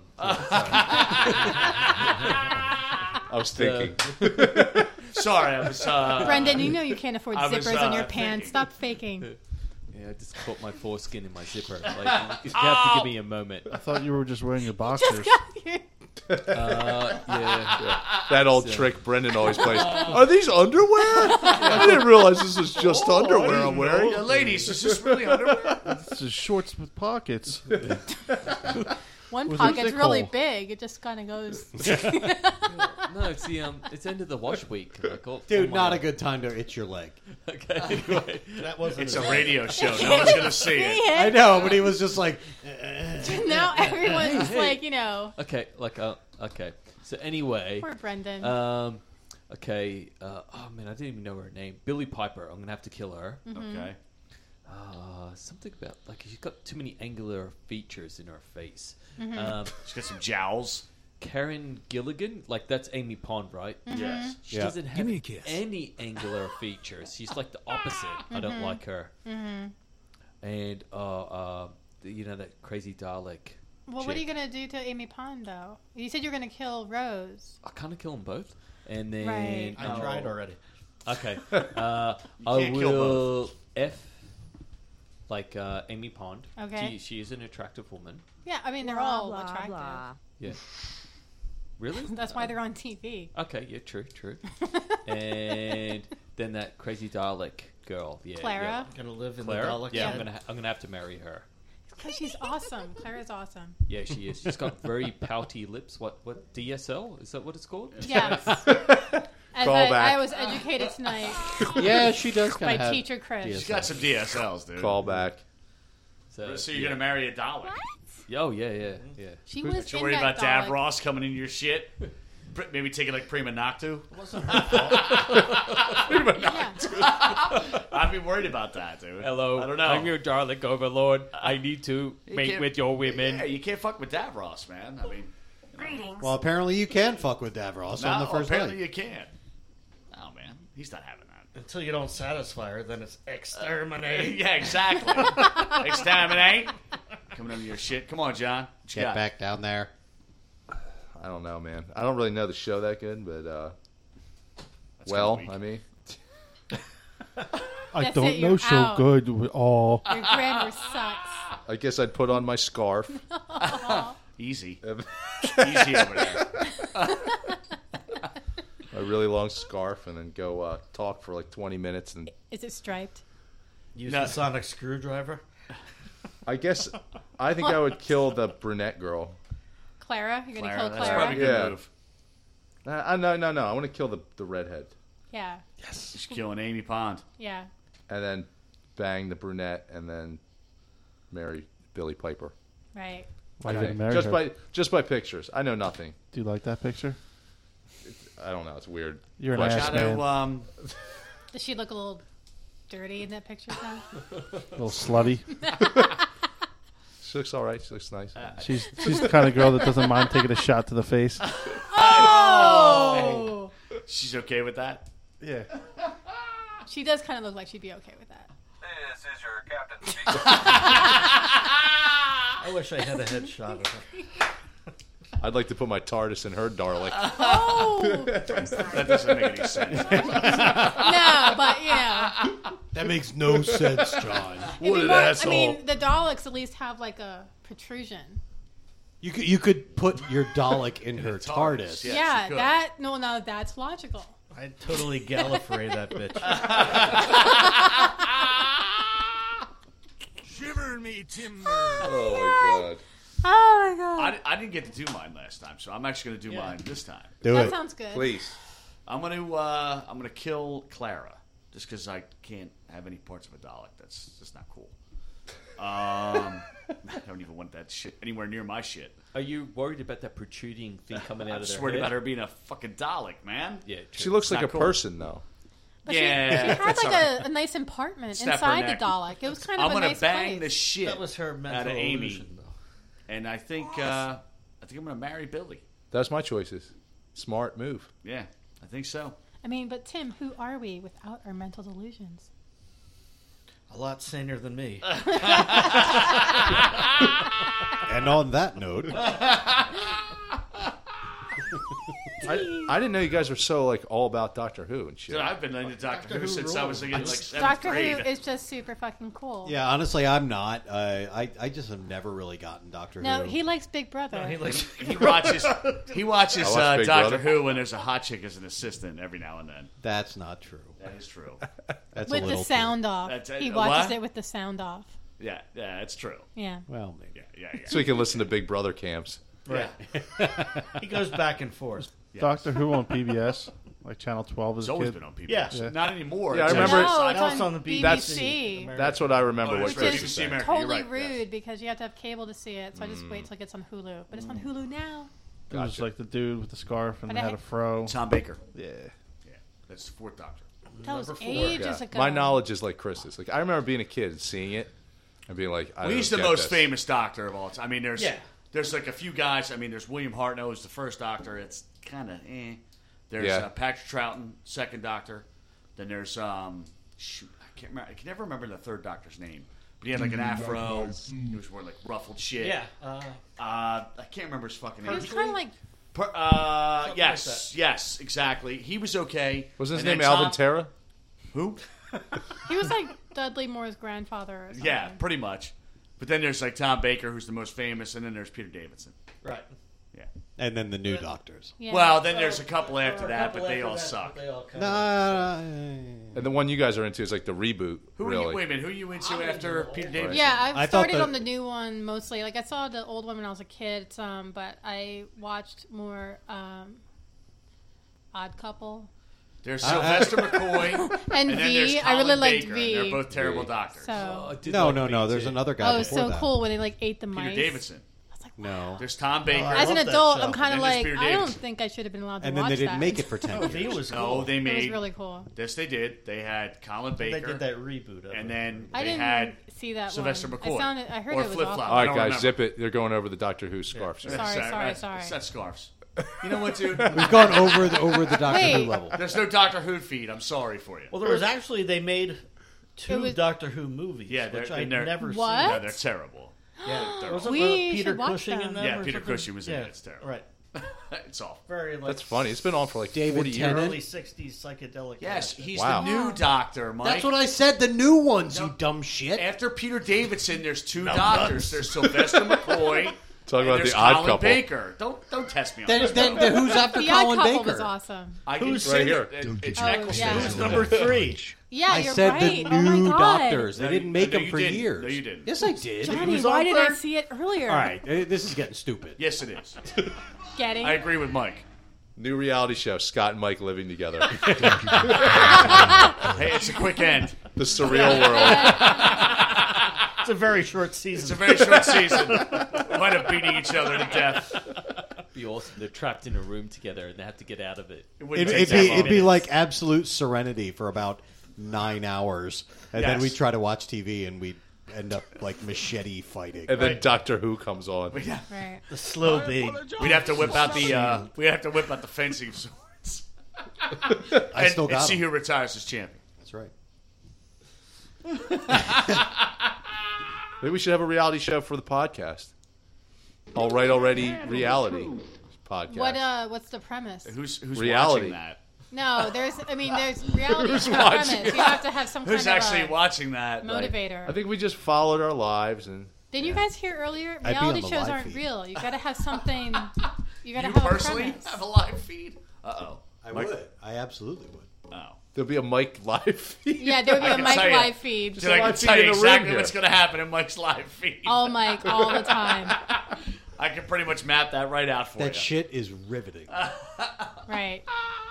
I was thinking. Sorry, I was. Brendan, you know you can't afford I was, zippers on your thinking. pants. Stop faking. Yeah, I just caught my foreskin in my zipper. Like, you have to give me a moment. I thought you were just wearing your boxers. Yeah. That old trick Brendan always plays. Are these underwear? I didn't realize this was just underwear I'm wearing. Yeah, ladies, is this really underwear? This is shorts with pockets. one With paw a gets thick really hole. big. It just kind of goes. No, it's the it's end of the wash week. Like, Dude, my not a God. good time to itch your leg. Okay, anyway. That wasn't. It's a radio show. No one's going to see it. I know, but he was just like, Now everyone's like, Okay, okay. So anyway, poor Brendan. okay. Oh man, I didn't even know her name. Billie Piper. I'm gonna have to kill her. Okay. Something about like she's got too many angular features in her face. She's got some jowls. Karen Gilligan, like that's Amy Pond, right? Yes. She Yeah. doesn't have any angular features. She's like the opposite. I don't like her. And that crazy Dalek. Well, what are you going to do to Amy Pond, though? You said you were going to kill Rose. I kind of kill them both, and then Right. I tried already. Okay, I can't kill will like Amy Pond. Okay. She is an attractive woman. Yeah, I mean, they're Blah, all blah, attractive. blah. Yeah. Really? That's why they're on TV. Okay. Yeah. True. And then that crazy Dalek girl. Yeah. Clara? Yeah. Gonna live in Clara. the Dalek. Yeah. head. I'm gonna have to marry her. Because she's awesome. Clara's awesome. Yeah, she is. She's got very pouty lips. What DSL? Is that what it's called? Yes. As Call back. I was educated tonight yeah, she does by kind of have. teacher Chris. She's got some DSLs, dude. Call back. So you're going to marry a Dalek. Oh yeah. She was But you're in worried that about Dalek. Davros coming into your shit? Maybe taking like Prima Noctu? Yeah. I'd be worried about that, dude. Hello. I don't know. I'm your Dalek overlord. I need to mate can't- with your women. Yeah, you can't fuck with Davros, man. I mean, Well, apparently you can fuck with Davros on the first apparently night. you can't. Oh, man. He's not having that. Until you don't satisfy her, then it's exterminate. Yeah, exactly. Exterminate. Coming under your shit. Come on, John. What you Get got? back down there. I don't know, man. I don't really know the show that good, but That's well, kinda weak. I mean, I That's don't it, know you're so out. good with all. Your grammar sucks. I guess I'd put on my scarf. Easy. a Easy over there. really long scarf, and then go talk for like 20 minutes. And Is it striped? Use No. the sonic screwdriver. I guess I think I would kill the brunette girl. Clara? You're going to kill That's Clara? probably a good Yeah. move. No. I want to kill the redhead, Yeah. She's killing Amy Pond. Yeah. and then bang the brunette, and then marry Billie Piper. Right. Why are you gonna marry just her? by pictures. I know nothing. Do you like that picture? I don't know. It's weird. You're an Question. ass Gotta, man. Does she look a little dirty in that picture, now? A little slutty. She looks all right. She looks nice. She's the kind of girl that doesn't mind taking a shot to the face. Oh! she's okay with that? Yeah. She does kind of look like she'd be okay with that. This is your captain speaking. I wish I had a headshot of her. I'd like to put my TARDIS in her Dalek. Oh! That doesn't make any sense. No, but, That makes no sense, John. it'd be more, I mean, the Daleks at least have like a protrusion. You could put your Dalek in her TARDIS. Yeah, Yeah, she could. no, that's logical. I'd totally Gallifrey that bitch. Shiver me timber. Oh my god. Oh, my God. I didn't get to do mine last time, so I'm actually going to do mine this time. Do That it. sounds good. Please. I'm gonna kill Clara just because I can't have any parts of a Dalek. That's just not cool. I don't even want that shit anywhere near my shit. Are you worried about that protruding thing coming out I'm of just their worried head? about her being a fucking Dalek, man. Yeah, true. She looks like not a cool. person, though. But Yeah, she had that's like all right. a nice apartment Snap her inside the neck. Dalek. It was kind of I'm a gonna nice bang the place. shit That was her out mental of Amy, illusion, though. and I think I'm gonna marry Billy. That's my choices. Smart move. Yeah, I think so. I mean, but Tim, who are we without our mental delusions? A lot saner than me. And on that note, I didn't know you guys were so like all about Doctor Who and shit. Dude, I've been into Doctor Who since I was in like seventh Doctor grade. Who is just super fucking cool. yeah, honestly, I'm not. I just have never really gotten Doctor No, Who. he likes Big Brother. He likes He watches I watch Big Doctor Brother. Who when there's a hot chick as an assistant every now and then. That's not true. That is true. That's with a the little sound off. That's it. He watches What? it with the sound off. Yeah, it's true. Yeah. True. Well, maybe. So he can listen to Big Brother camps. Right. He goes back and forth. Yes. Doctor Who on PBS, like Channel 12 as It's a always kid. been on PBS. Yeah. Not anymore. Yeah, I It's remember- actually- No, it's Now it's on on the BBC. That's what I remember. Oh, What it's Chris Which was is saying. America. You're totally right, yes. rude because you have to have cable to see it. So I just wait till it gets on Hulu. But it's on Hulu now. It was Gotcha. like the dude with the scarf and But had I- a fro. Tom Baker. Yeah. Yeah, that's the fourth Doctor. That was Number 4. ages Yeah. ago. My knowledge is like Chris's. Like I remember being a kid and seeing it and being like, I Well, don't he's the get most this. famous Doctor of all time. I mean, Yeah. there's like a few guys. I mean, there's William Hartnell who's the first Doctor. It's kind of eh. There's Yeah. Patrick Troughton, second Doctor. Then there's shoot, I can't remember. I can never remember the third Doctor's name. But he had like an afro. He was wearing like ruffled shit. Yeah. I can't remember his fucking It name. was kind of like Yes, yes, exactly. He was okay. Was his And name then Alvin Tom- Terra? Who? he was like Dudley Moore's grandfather. Or something. Yeah, pretty much. But then there's like Tom Baker, who's the most famous, and then there's Peter Davidson. Right. Yeah. And then the new doctors. Yeah. Well, then there's a couple after that, but they all suck. Nah. And the one you guys are into is like the reboot. Who are really? you? Wait a minute. Who are you into after Peter Davidson? Yeah, I I've thought started that- on the new one mostly. Like I saw the old one when I was a kid, but I watched more Odd Couple There's Sylvester McCoy, and and then V. there's I Colin really liked Baker, V. and they're both terrible doctors. So No. There's another guy oh, it was before so that. cool when they like ate the Peter mice. Davidson. No. There's Tom Baker. I As an love that adult, show. I'm kind And of then there's like, Peter I don't Davidson. think I should have been allowed to And watch then they didn't that. make it for 10 Oh, years. V was No, cool. they It was made. really cool. Yes, they did. They had Colin Baker. They did that reboot of And it. then I they didn't had see that Sylvester one. McCoy. I heard or it was Flip-Flop. awful. All I right, don't guys, remember. zip it. They're going over the Doctor Who scarf. Sorry, sorry. Set scarves. You know what, dude? We've gone over the Doctor Wait. Who level. There's no Doctor Who feed. I'm sorry for you. Well, there was actually they made It 2 was- Doctor Who movies, Yeah, they're- which I'd they're- never What? No, they're terrible. seen. Wasn't We Peter should watch Cushing them. in them? Yeah, or Peter something? Cushing was in Yeah, it. It's terrible. Right. It's awful. Very like That's funny. It's been on for like David 40 years. Tennant. early '60s psychedelic. Yes, acid. he's Wow. the new Doctor, Mike. That's what I said. The new ones, No. you dumb shit. After Peter Davidson, there's 2 doctors. There's Sylvester McCoy. Talk and about there's the Odd Colin Couple. Baker. Don't test me on Then, this. then who's after The Odd Colin Couple Baker? was awesome. I can Who's say right here? It's Oh, Eccleston. yeah. Who's number 3? Yeah, I you're said right. the Oh my new God. doctors. They No, didn't make no, them you for didn't. years. No, you didn't. Yes, I did. Johnny, was why on did I first. see it earlier? All right, this is getting stupid. Yes, it is. Getting. I agree with Mike. New reality show. Scott and Mike living together. Hey, it's a quick end. The surreal world. It's a very short It's season. a very short season. We wind up beating each other to death. Be awesome. They're trapped in a room together and they have to get out of it. It wouldn't It'd take that long. be like absolute serenity for about 9 hours, and then Yes. we try to watch TV and we end up like machete fighting. And then Right. Doctor Who comes on. Right. The slow beat. We'd have to whip out the fencing swords. I still and got see them. who retires as champion. That's right. Maybe we should have a reality show for the podcast. All right, already reality podcast. What's the premise? Who's Reality. watching that? No, there's reality Who's show watching premise. You have to have some Who's kind actually of watching that? Like, motivator. I think we just followed our lives and Didn't you guys hear earlier? I'd be on Reality the shows live aren't feed. real. You got to have something. You got to you have a personally premise. have a live feed? Uh-oh. I would. I absolutely would. Oh. there'll be a Mike live feed. Yeah, there would be I a can Mike tell you. live feed. Dude, I can live tell feed you in a room exactly here. what's going to happen in Mike's live feed. All Mike, all the time. I can pretty much map that right out for That you. shit is riveting. Right.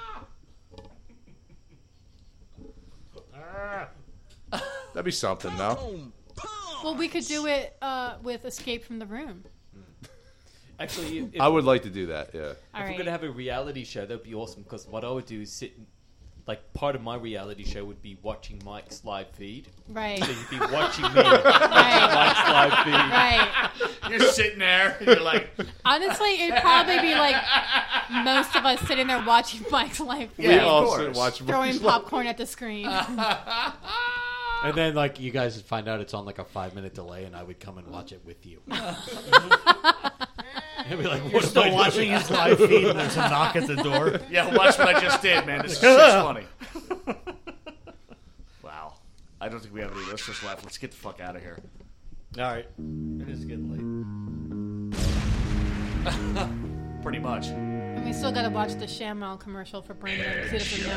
That'd be something, no? Well, we could do it with Escape from the Room. Actually, if, I would like to do that, yeah. All if right. we're going to have a reality show, that would be awesome because what I would do is sit. Like, part of my reality show would be watching Mike's live feed. Right. So you'd be watching me Right. Mike's live feed. Right. You're sitting there, and you're like, Honestly, it'd probably be like most of us sitting there watching Mike's live feed, We Yeah, of all course. sit and watch throwing Mike's live- popcorn at the screen. And then, like, you guys would find out it's on like a 5-minute delay, and I would come and watch it with you. I'd be like, You're "What am I still doing?" watching his live feed and there's a knock at the door. yeah, watch what I just did, man. This is just funny. Wow. I don't think we have any listeners left. Let's get the fuck out of here. All right. It is getting late. Pretty much. And we still got to watch the ShamWow commercial for Brandon because he doesn't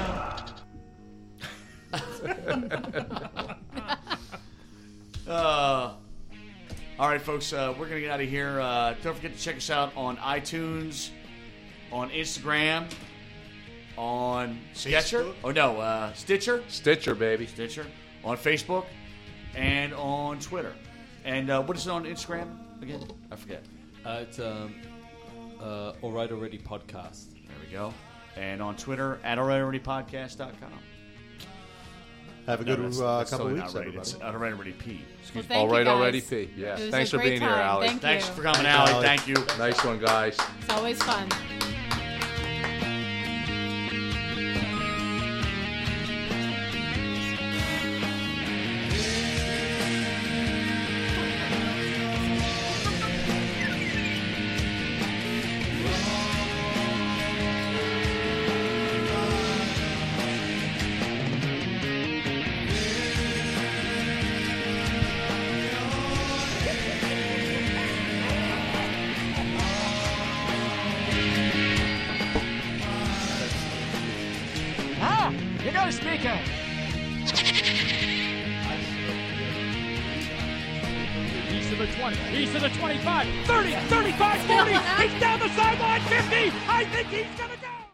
know. All right. right, folks, we're going to get out of here. Don't forget to check us out on iTunes, on Instagram, on Sketcher. Facebook? Oh, no, Stitcher. Stitcher, baby. Stitcher. On Facebook and on Twitter. And what is it on Instagram again? I forget. It's All Right Already Podcast. There we go. And on Twitter, at alrightalreadypodcast.com. Have a good That's couple totally weeks, not right. everybody. It's Already P. Well, Excuse me. thank All right, you guys. already, P. Yeah. It was Thanks a for great being here, time. Allie. Thank Thanks you. for coming, Thanks, Allie. Allie. Thank you. Nice one, guys. It's always fun. You gotta speak up. East of the 20, east of the 25, 30, 35, 40. He's down the sideline, 50. I think he's gonna.